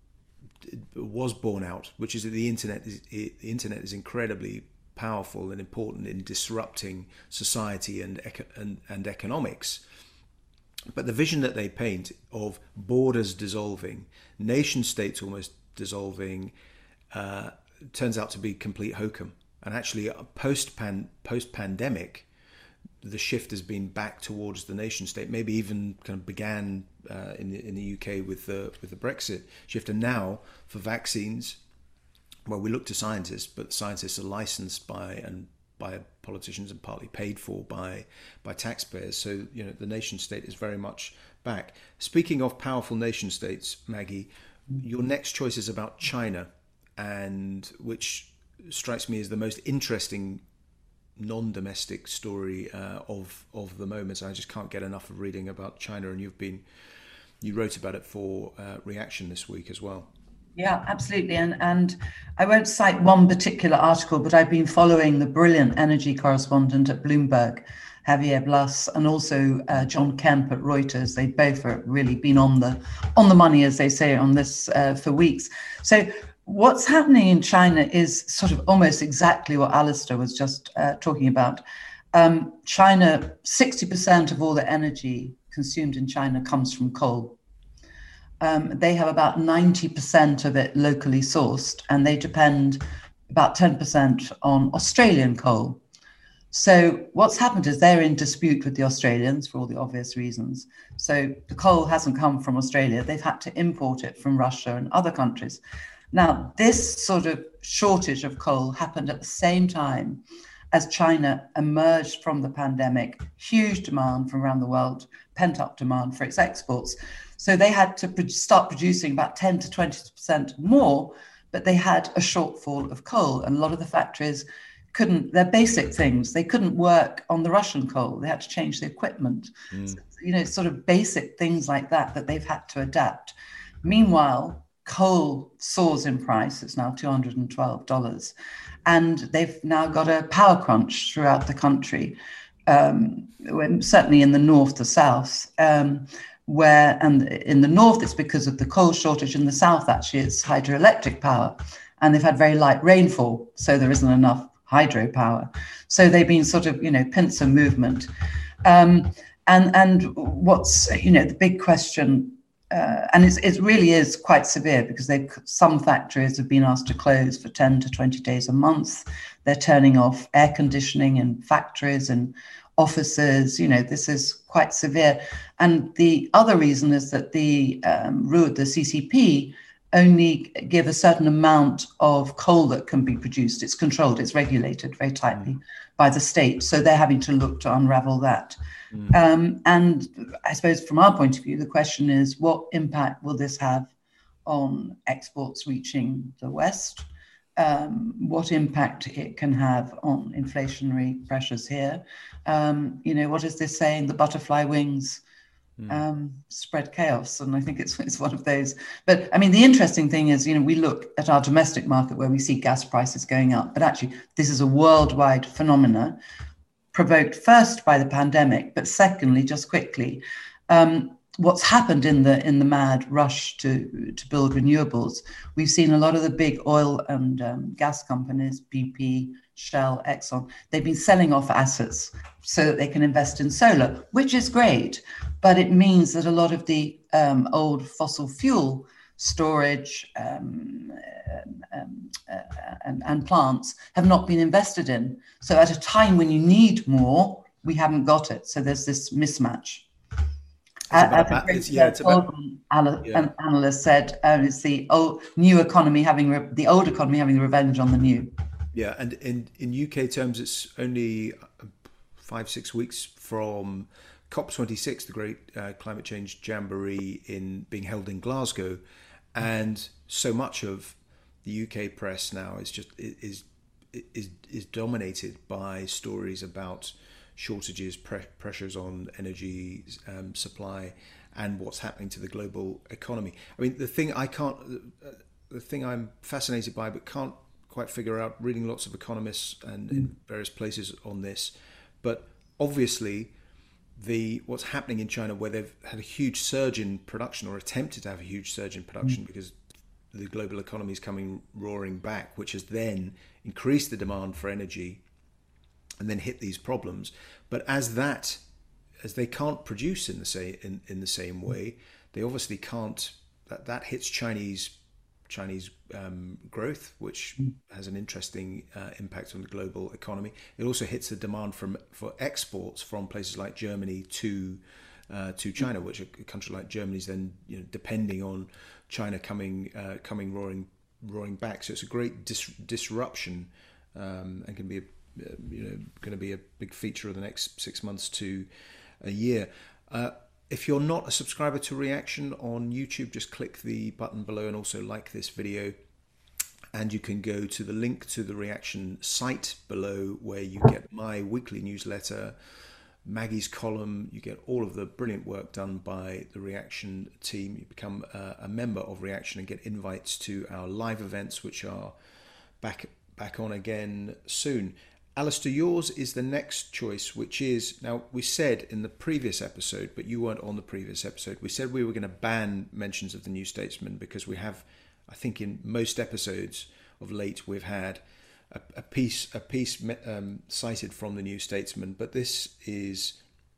was borne out, which is that the internet is incredibly powerful and important in disrupting society and economics. But the vision that they paint of borders dissolving, nation states almost dissolving, turns out to be complete hokum. And actually, post-pandemic, the shift has been back towards the nation state. Maybe even kind of began in the UK with the Brexit shift. And now for vaccines, well, we look to scientists, but scientists are licensed by politicians and partly paid for by taxpayers. So the nation state is very much back. Speaking of powerful nation states, Maggie, your next choice is about China, and which strikes me as the most interesting non-domestic story of the moment. I just can't get enough of reading about China, and you wrote about it for Reaction this week as well. Yeah, absolutely. And I won't cite one particular article, but I've been following the brilliant energy correspondent at Bloomberg, Javier Blas, and also John Kemp at Reuters. They both have really been on the money, as they say, on this for weeks. So what's happening in China is sort of almost exactly what Alistair was just talking about. China, 60% of all the energy consumed in China comes from coal. They have about 90% of it locally sourced, and they depend about 10% on Australian coal. So what's happened is they're in dispute with the Australians for all the obvious reasons. So the coal hasn't come from Australia. They've had to import it from Russia and other countries. Now, this sort of shortage of coal happened at the same time as China emerged from the pandemic, huge demand from around the world, pent-up demand for its exports. So they had to start producing about 10 to 20% more, but they had a shortfall of coal. And a lot of the factories they're basic things. They couldn't work on the Russian coal. They had to change the equipment. So, sort of basic things like that they've had to adapt. Meanwhile, coal soars in price. It's now $212. And they've now got a power crunch throughout the country, certainly in the north, the south, and in the north, it's because of the coal shortage. In the south, actually, it's hydroelectric power. And they've had very light rainfall, so there isn't enough hydropower. So they've been sort of, pincer movement. And what's, the big question, and it really is quite severe because some factories have been asked to close for 10 to 20 days a month. They're turning off air conditioning in factories and offices. This is quite severe. And the other reason is that the RUD, the CCP, only give a certain amount of coal that can be produced. It's controlled, it's regulated very tightly by the state. So they're having to look to unravel that. And I suppose from our point of view, the question is, what impact will this have on exports reaching the West? What impact it can have on inflationary pressures here? What is this saying? The butterfly wings spread chaos, and I think it's one of those. But I mean, the interesting thing is, we look at our domestic market where we see gas prices going up, but actually this is a worldwide phenomena provoked first by the pandemic, but secondly, just quickly, what's happened in the mad rush to build renewables. We've seen a lot of the big oil and gas companies, BP, Shell, Exxon, they've been selling off assets so that they can invest in solar, which is great. But it means that a lot of the old fossil fuel storage and plants have not been invested in. So at a time when you need more, we haven't got it. So there's this mismatch. An analyst said it's the old economy having the revenge on the new. Yeah, and in UK terms, it's only 5-6 weeks from COP26, the great climate change jamboree being held in Glasgow, and so much of the UK press now is dominated by stories about shortages, pressures on energy supply, and what's happening to the global economy. I mean, the thing I'm fascinated by, but can't quite figure out, reading lots of economists and in various places on this, but obviously what's happening in China, where they've had a huge surge in production, or attempted to have a huge surge in production, because the global economy is coming roaring back, which has then increased the demand for energy and then hit these problems. But as they can't produce in the same way, they obviously can't. That hits Chinese growth, which has an interesting impact on the global economy. It also hits the demand for exports from places like Germany to China, which a country like Germany is then depending on China coming roaring back. So it's a great disruption, and can be going to be a big feature of the next 6 months to a year. If you're not a subscriber to Reaction on YouTube, just click the button below and also like this video. And you can go to the link to the Reaction site below, where you get my weekly newsletter, Maggie's column. You get all of the brilliant work done by the Reaction team. You become a member of Reaction and get invites to our live events, which are back on again soon. Alistair, yours is the next choice, which is, now we said in the previous episode, but you weren't on the previous episode, we said we were going to ban mentions of the New Statesman, because we have, I think in most episodes of late, we've had a piece cited from the New Statesman, but this is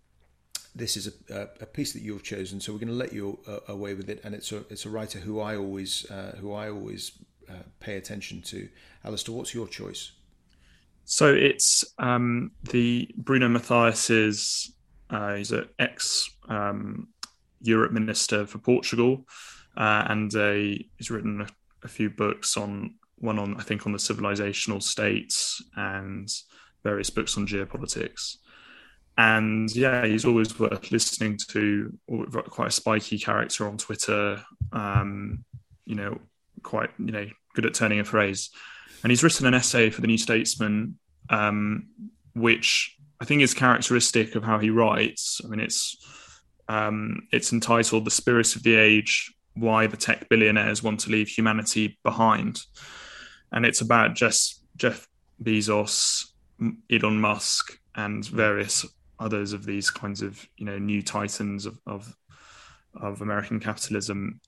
a piece that you've chosen, so we're going to let you away with it, and it's a writer who I always pay attention to. Alistair, what's your choice? So it's the Bruno Mathias's. He's an ex Europe minister for Portugal, and he's written a few books on I think on the civilizational states and various books on geopolitics. And yeah, he's always worth listening to. Quite a spiky character on Twitter. Quite good at turning a phrase. And he's written an essay for the New Statesman, which I think is characteristic of how he writes. I mean, it's entitled "The Spirit of the Age: Why the Tech Billionaires Want to Leave Humanity Behind," and it's about Jeff Bezos, Elon Musk, and various others of these kinds of new titans of American capitalism.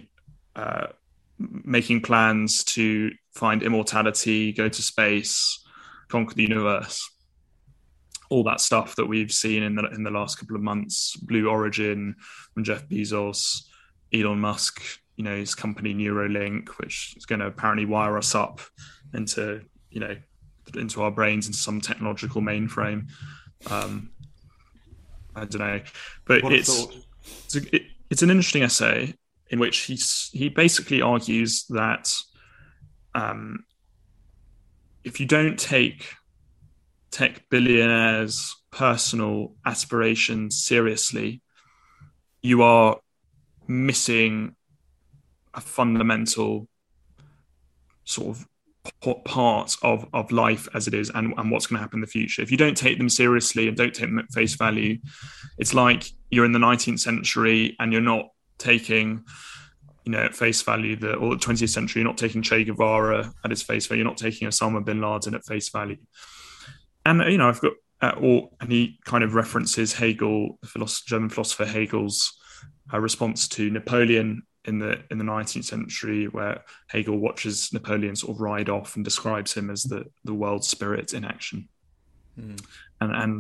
Making plans to find immortality, go to space, conquer the universe, all that stuff that we've seen in the last couple of months. Blue Origin from Jeff Bezos, Elon Musk, his company Neuralink, which is going to apparently wire us up into our brains into some technological mainframe. I don't know, but it's an interesting essay in which he basically argues that if you don't take tech billionaires' personal aspirations seriously, you are missing a fundamental sort of part of life as it is and what's going to happen in the future. If you don't take them seriously and don't take them at face value, it's like you're in the 19th century and you're not taking at face value or the 20th century, you're not taking Che Guevara at its face value, you're not taking Osama bin Laden at face value. And I've got and he kind of references Hegel, German philosopher Hegel's response to Napoleon in the 19th century, where Hegel watches Napoleon sort of ride off and describes him as the world spirit in action. And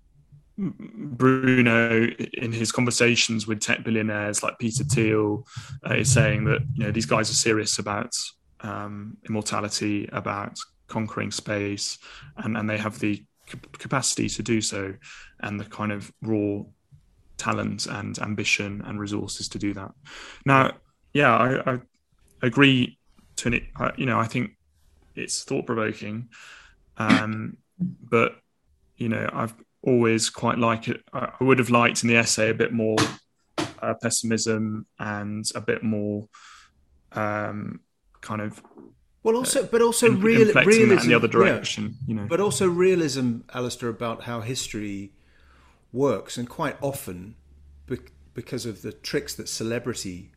Bruno, in his conversations with tech billionaires like Peter Thiel, is saying that these guys are serious about immortality, about conquering space, and they have the capacity to do so, and the kind of raw talent and ambition and resources to do that. Now, I agree to it. I think it's thought-provoking, but I've always quite liked it. I would have liked in the essay a bit more pessimism and a bit more kind of realism in the other direction. But also realism, Alistair, about how history works, and quite often because of the tricks that celebrity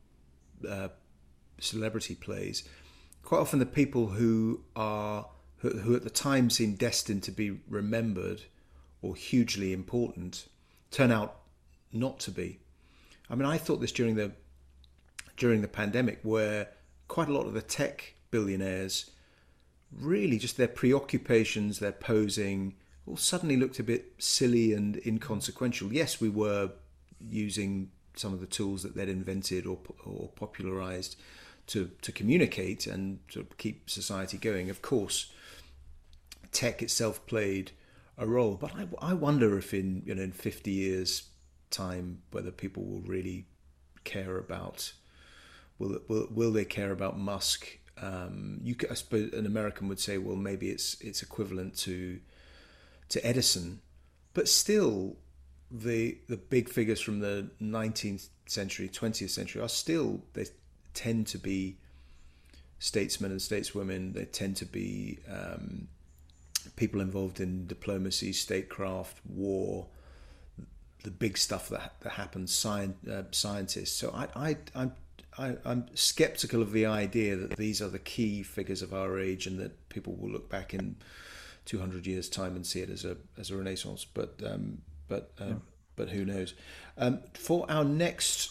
plays, quite often the people who at the time seem destined to be remembered or hugely important turn out not to be. I mean, I thought this during the pandemic, where quite a lot of the tech billionaires, really just their preoccupations, their posing, all suddenly looked a bit silly and inconsequential. Yes, we were using some of the tools that they'd invented or popularized to communicate and to keep society going. Of course, tech itself played a role, but I wonder if in 50 years' time whether people will really care about will they care about Musk? I suppose an American would say, well, maybe it's equivalent to Edison, but still the big figures from the 19th century, 20th century they tend to be statesmen and stateswomen. They tend to be people involved in diplomacy, statecraft, war, the big stuff that happens, scientists. So I'm skeptical of the idea that these are the key figures of our age and that people will look back in 200 years' time and see it as a renaissance. But who knows? For our next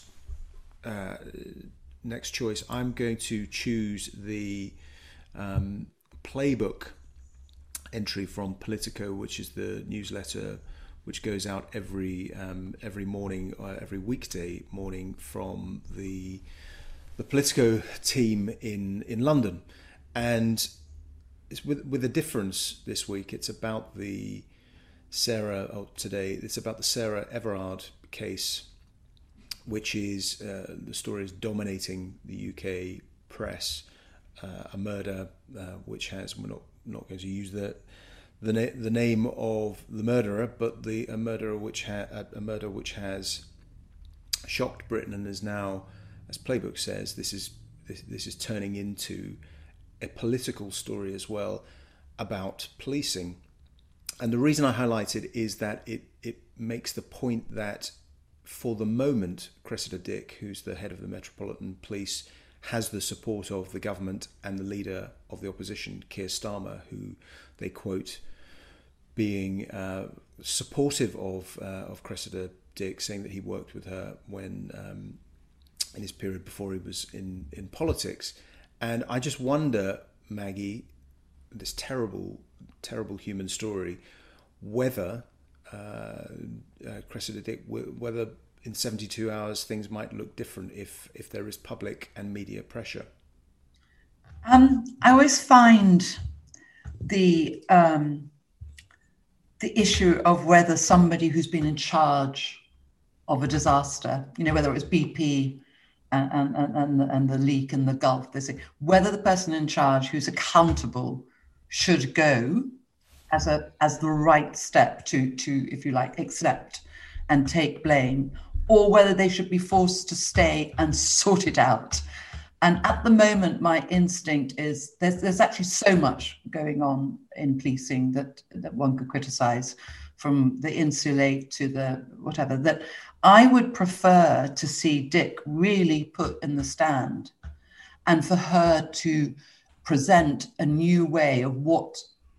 choice, I'm going to choose the playbook entry from Politico, which is the newsletter which goes out every morning, every weekday morning from the Politico team in London. And it's with a difference this week. It's about the It's about the Sarah Everard case, which is the story is dominating the UK press. A murder which has, we're not going to use the name of the murderer, but a murder which has shocked Britain and is now, as Playbook says, this is turning into a political story as well about policing. And the reason I highlight it is that it makes the point that for the moment, Cressida Dick, who's the head of the Metropolitan Police, has the support of the government and the leader of the opposition, Keir Starmer, who they quote being supportive of Cressida Dick, saying that he worked with her when in his period before he was in politics. And I just wonder, Maggie, this terrible human story, whether Cressida Dick, whether in 72 hours things might look different if there is public and media pressure. I always find the issue of whether somebody who's been in charge of a disaster, whether it was BP and the leak in the Gulf, they say whether the person in charge who's accountable should go as the right step to, if you like, accept and take blame, or whether they should be forced to stay and sort it out. And at the moment, my instinct is there's actually so much going on in policing that one could criticize, from the insulate to the whatever, that I would prefer to see Dick really put in the stand and for her to present a new way of what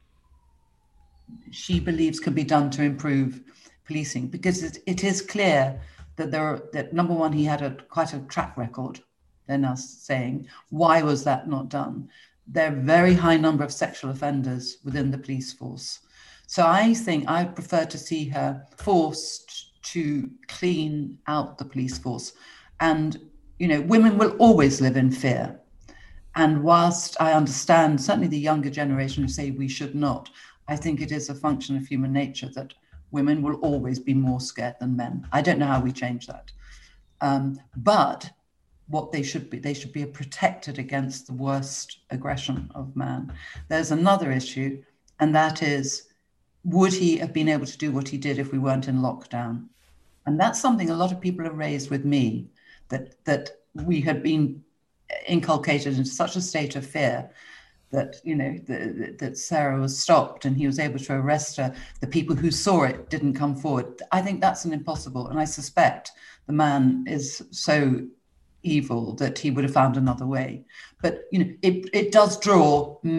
she believes can be done to improve policing, because it is clear that number one, he had quite a track record. They're now saying, why was that not done? There are a very high number of sexual offenders within the police force. So I think I'd prefer to see her forced to clean out the police force. And, women will always live in fear. And whilst I understand, certainly the younger generation who say we should not, I think it is a function of human nature that women will always be more scared than men. I don't know how we change that. But what they should be protected against the worst aggression of man. There's another issue, and that is, would he have been able to do what he did if we weren't in lockdown? And that's something a lot of people have raised with me, that we had been inculcated into such a state of fear that, that Sarah was stopped and he was able to arrest her. The people who saw it didn't come forward. I think that's an impossible. And I suspect the man is so evil that he would have found another way. But, it does draw on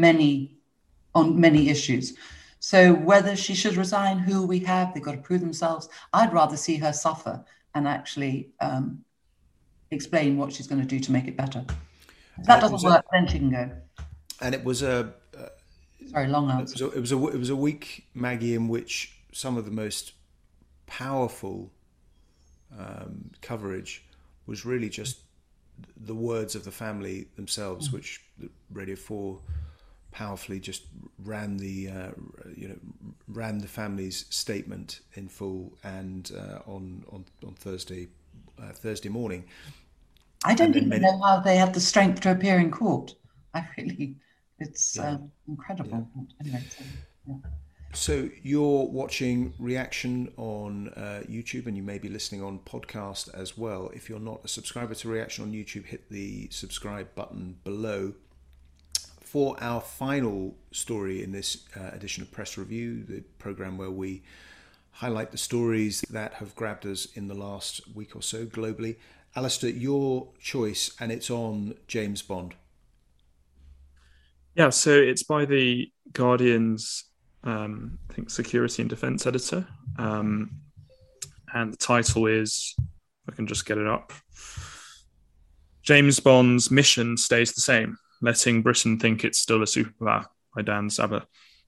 many issues. So whether she should resign, who we have, they've got to prove themselves. I'd rather see her suffer and actually explain what she's going to do to make it better. If that doesn't work, then she can go. And it was a sorry, long answer. It was a week, Maggie, in which some of the most powerful coverage was really just the words of the family themselves, which Radio 4 powerfully just ran the family's statement in full, and on Thursday morning. I don't even know how they had the strength to appear in court. It's incredible. Yeah. Anyway, So you're watching Reaction on YouTube, and you may be listening on podcast as well. If you're not a subscriber to Reaction on YouTube, hit the subscribe button below. For our final story in this edition of Press Review, the programme where we highlight the stories that have grabbed us in the last week or so globally. Alistair, your choice, and it's on James Bond. Yeah, so it's by the Guardian's, I think, security and defence editor. And the title is, if I can just get it up, James Bond's mission stays the same, letting Britain think it's still a superpower, by Dan Saber.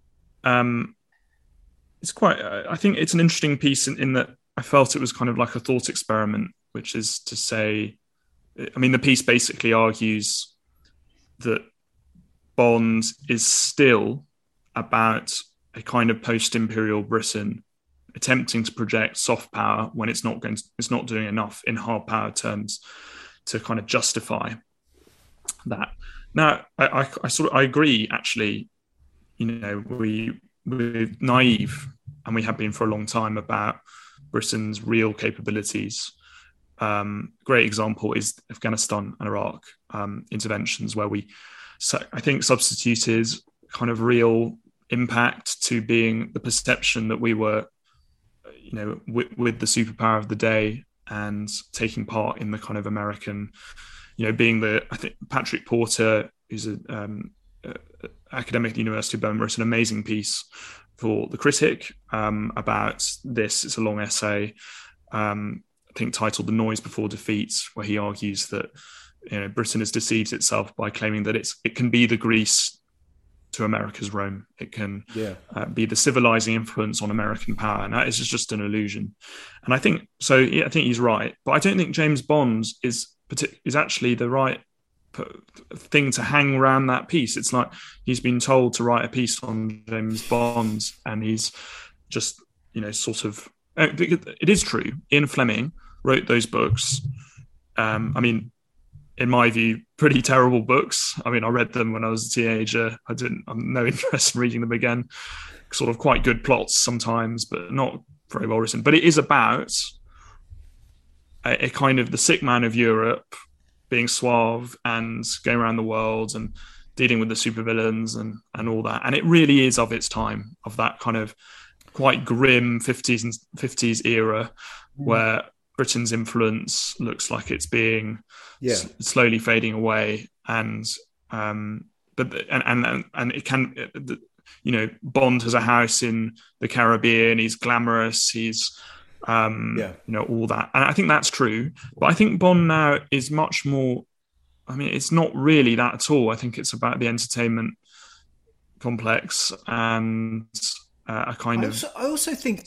It's quite, I think it's an interesting piece in that I felt it was kind of like a thought experiment, which is to say, I mean, the piece basically argues that Bond is still about a kind of post-imperial Britain attempting to project soft power when it's not doing enough in hard power terms to kind of justify that. Now, I agree. Actually, we're naive, and we have been for a long time, about Britain's real capabilities. Great example is Afghanistan and Iraq interventions, where I think substituted kind of real impact to being the perception that we were, with the superpower of the day and taking part in the kind of American, I think Patrick Porter, who's an academic at the University of Birmingham, wrote an amazing piece for The Critic about this. It's a long essay, I think titled "The Noise Before Defeat," where he argues that Britain has deceived itself by claiming that it can be the Greece to America's Rome. It can be the civilizing influence on American power, and that is just an illusion. And I think so. Yeah, I think he's right, but I don't think James Bond is actually the right thing to hang around that piece. It's like he's been told to write a piece on James Bond, and he's just sort of. It is true. Ian Fleming wrote those books. In my view, pretty terrible books. I read them when I was a teenager. I'm no interest in reading them again. Sort of quite good plots sometimes, but not very well written. But it is about a kind of the sick man of Europe being suave and going around the world and dealing with the supervillains and all that. And it really is of its time, of that kind of quite grim 50s era where Britain's influence looks like it's being slowly fading away, and it can, Bond has a house in the Caribbean. He's glamorous. He's all that, and I think that's true. But I think Bond now is much more. It's not really that at all. I think it's about the entertainment complex and a kind of. I also think.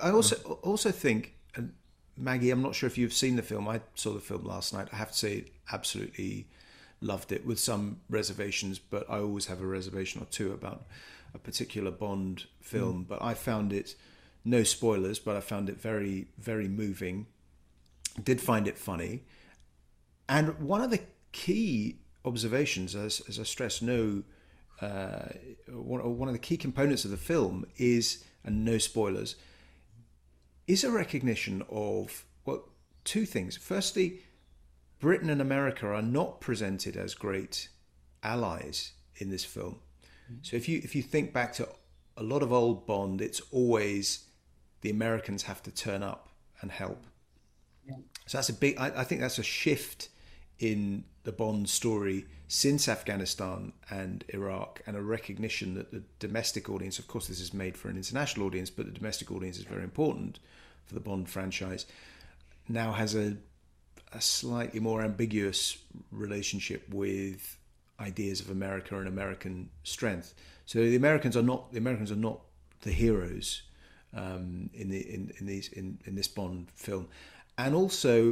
And Maggie, I'm not sure if you've seen the film. I saw the film last night. I have to say, absolutely loved it, with some reservations, but I always have a reservation or two about a particular Bond film. But I found it, no spoilers, but I found it very, very moving. Did find it funny. And one of the key observations, as I stress, one of the key components of the film is, and no spoilers, is a recognition of two things. Firstly, Britain and America are not presented as great allies in this film. So if you think back to a lot of old Bond, it's always the Americans have to turn up and help. So that's a big. I think that's a shift in the Bond story since Afghanistan and Iraq, and a recognition that the domestic audience, of course this is made for an international audience, but the domestic audience is very important for the Bond franchise, now has a slightly more ambiguous relationship with ideas of America and American strength. So the Americans are not the heroes in this Bond film, and also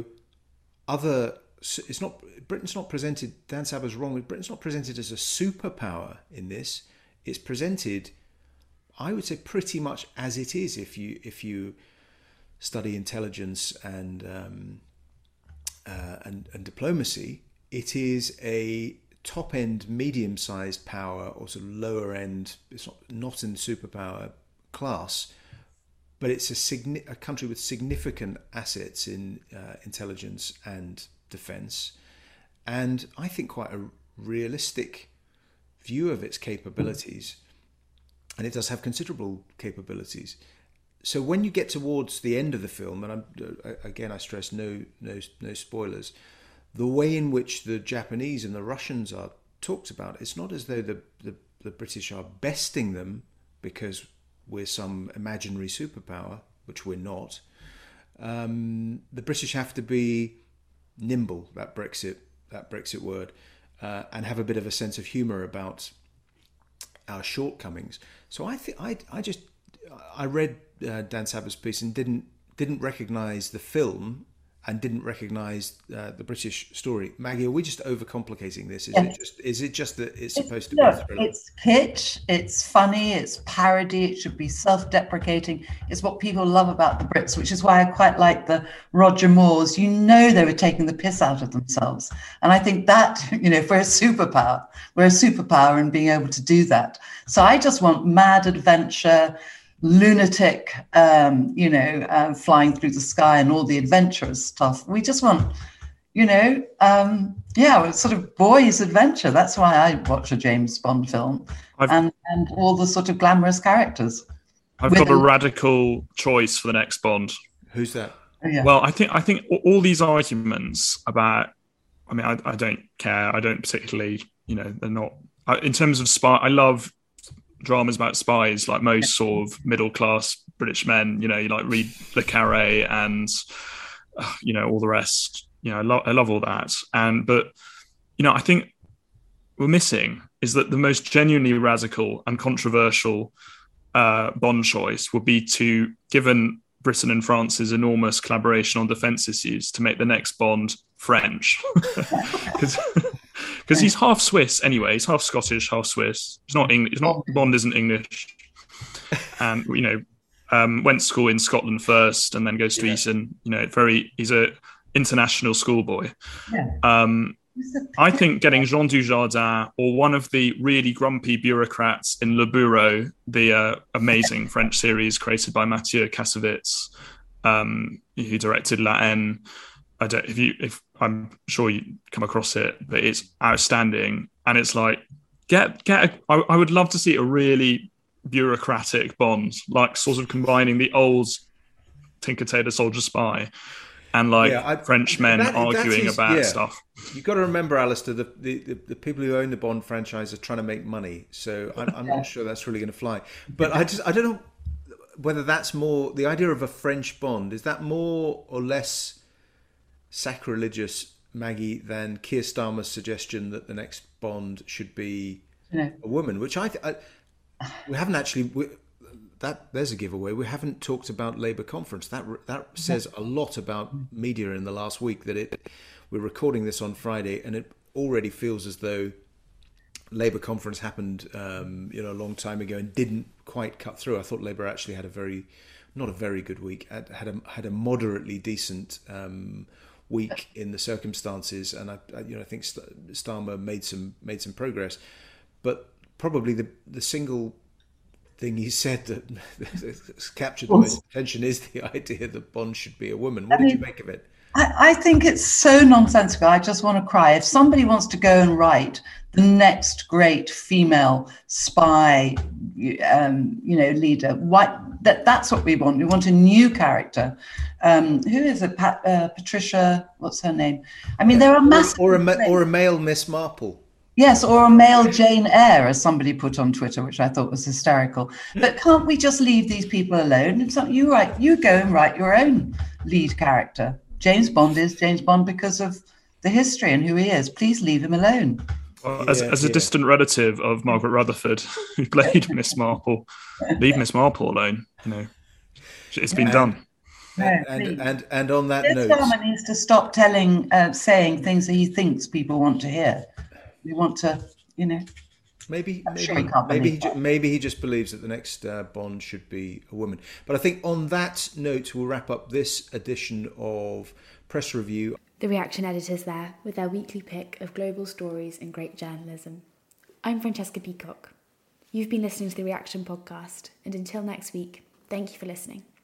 Britain's not presented. Dan Saber's wrong. Britain's not presented as a superpower in this. It's presented, I would say, pretty much as it is. If you study intelligence and diplomacy, it is a top-end, medium-sized power, or sort of lower-end. It's not in the superpower class, but it's a country with significant assets in intelligence and defence, and I think quite a realistic view of its capabilities, and it does have considerable capabilities. So when you get towards the end of the film, and I stress no spoilers, the way in which the Japanese and the Russians are talked about, it's not as though the British are besting them because we're some imaginary superpower, which we're not. The British have to be nimble, that Brexit word, and have a bit of a sense of humour about our shortcomings. So I think I read Dan Saber's piece and didn't recognise the film and didn't recognise the British story. Maggie, are we just overcomplicating this? Is it just that it's supposed to be a thriller? It's kitsch, it's funny, it's parody, it should be self-deprecating. It's what people love about the Brits, which is why I quite like the Roger Moores. You know, they were taking the piss out of themselves. And I think that, if we're a superpower in being able to do that. So I just want mad adventure, lunatic, flying through the sky and all the adventurous stuff. We just want, sort of boys' adventure. That's why I watch a James Bond film and all the sort of glamorous characters. I've got a radical choice for the next Bond. Who's that? Oh, yeah. Well, I think all these arguments about, I don't care. I don't particularly, they're not, in terms of spy, I love dramas about spies, like most sort of middle-class British men, you like read Le Carré and, all the rest. I love all that. But I think we're missing is that the most genuinely radical and controversial Bond choice would be to, given Britain and France's enormous collaboration on defence issues, to make the next Bond French. Because he's half Swiss anyway. He's half Scottish, half Swiss. He's not English. Bond isn't English, and went to school in Scotland first, and then goes to Eton. He's a international schoolboy. Yeah. I think getting Jean Dujardin or one of the really grumpy bureaucrats in Le Bureau, the amazing French series created by Mathieu Kassovitz, who directed La Haine. I'm sure you come across it, but it's outstanding. And it's like, I would love to see a really bureaucratic Bond, like sort of combining the old Tinker Tailor Soldier Spy and French men arguing about stuff. You've got to remember, Alistair, the people who own the Bond franchise are trying to make money. So I'm not sure that's really going to fly. But I don't know whether that's more, the idea of a French Bond, is that more or less sacrilegious, Maggie, than Keir Starmer's suggestion that the next Bond should be a woman, which we haven't actually. There's a giveaway. We haven't talked about Labour conference. That says a lot about media in the last week. We're recording this on Friday, and it already feels as though Labour conference happened, a long time ago and didn't quite cut through. I thought Labour actually had not a very good week. Had a moderately decent week in the circumstances, and I think Starmer made some progress, but probably the single thing he said that captured the most attention is the idea that Bond should be a woman. What did you make of it? I think it's so nonsensical. I just want to cry. If somebody wants to go and write the next great female spy, leader, that's what we want. We want a new character. Who is it? Patricia, what's her name? There are massive... Or a male Miss Marple. Yes, or a male Jane Eyre, as somebody put on Twitter, which I thought was hysterical. But can't we just leave these people alone? You go and write your own lead character. James Bond is James Bond because of the history and who he is. Please leave him alone. Well, as a distant relative of Margaret Rutherford, who played Miss Marple, leave Miss Marple alone. It's been done. And on that note, Starmer needs to stop saying things that he thinks people want to hear. We want to, Maybe he just believes that the next Bond should be a woman. But I think on that note, we'll wrap up this edition of Press Review. The Reaction editors there with their weekly pick of global stories and great journalism. I'm Francesca Peacock. You've been listening to the Reaction podcast, and until next week, thank you for listening.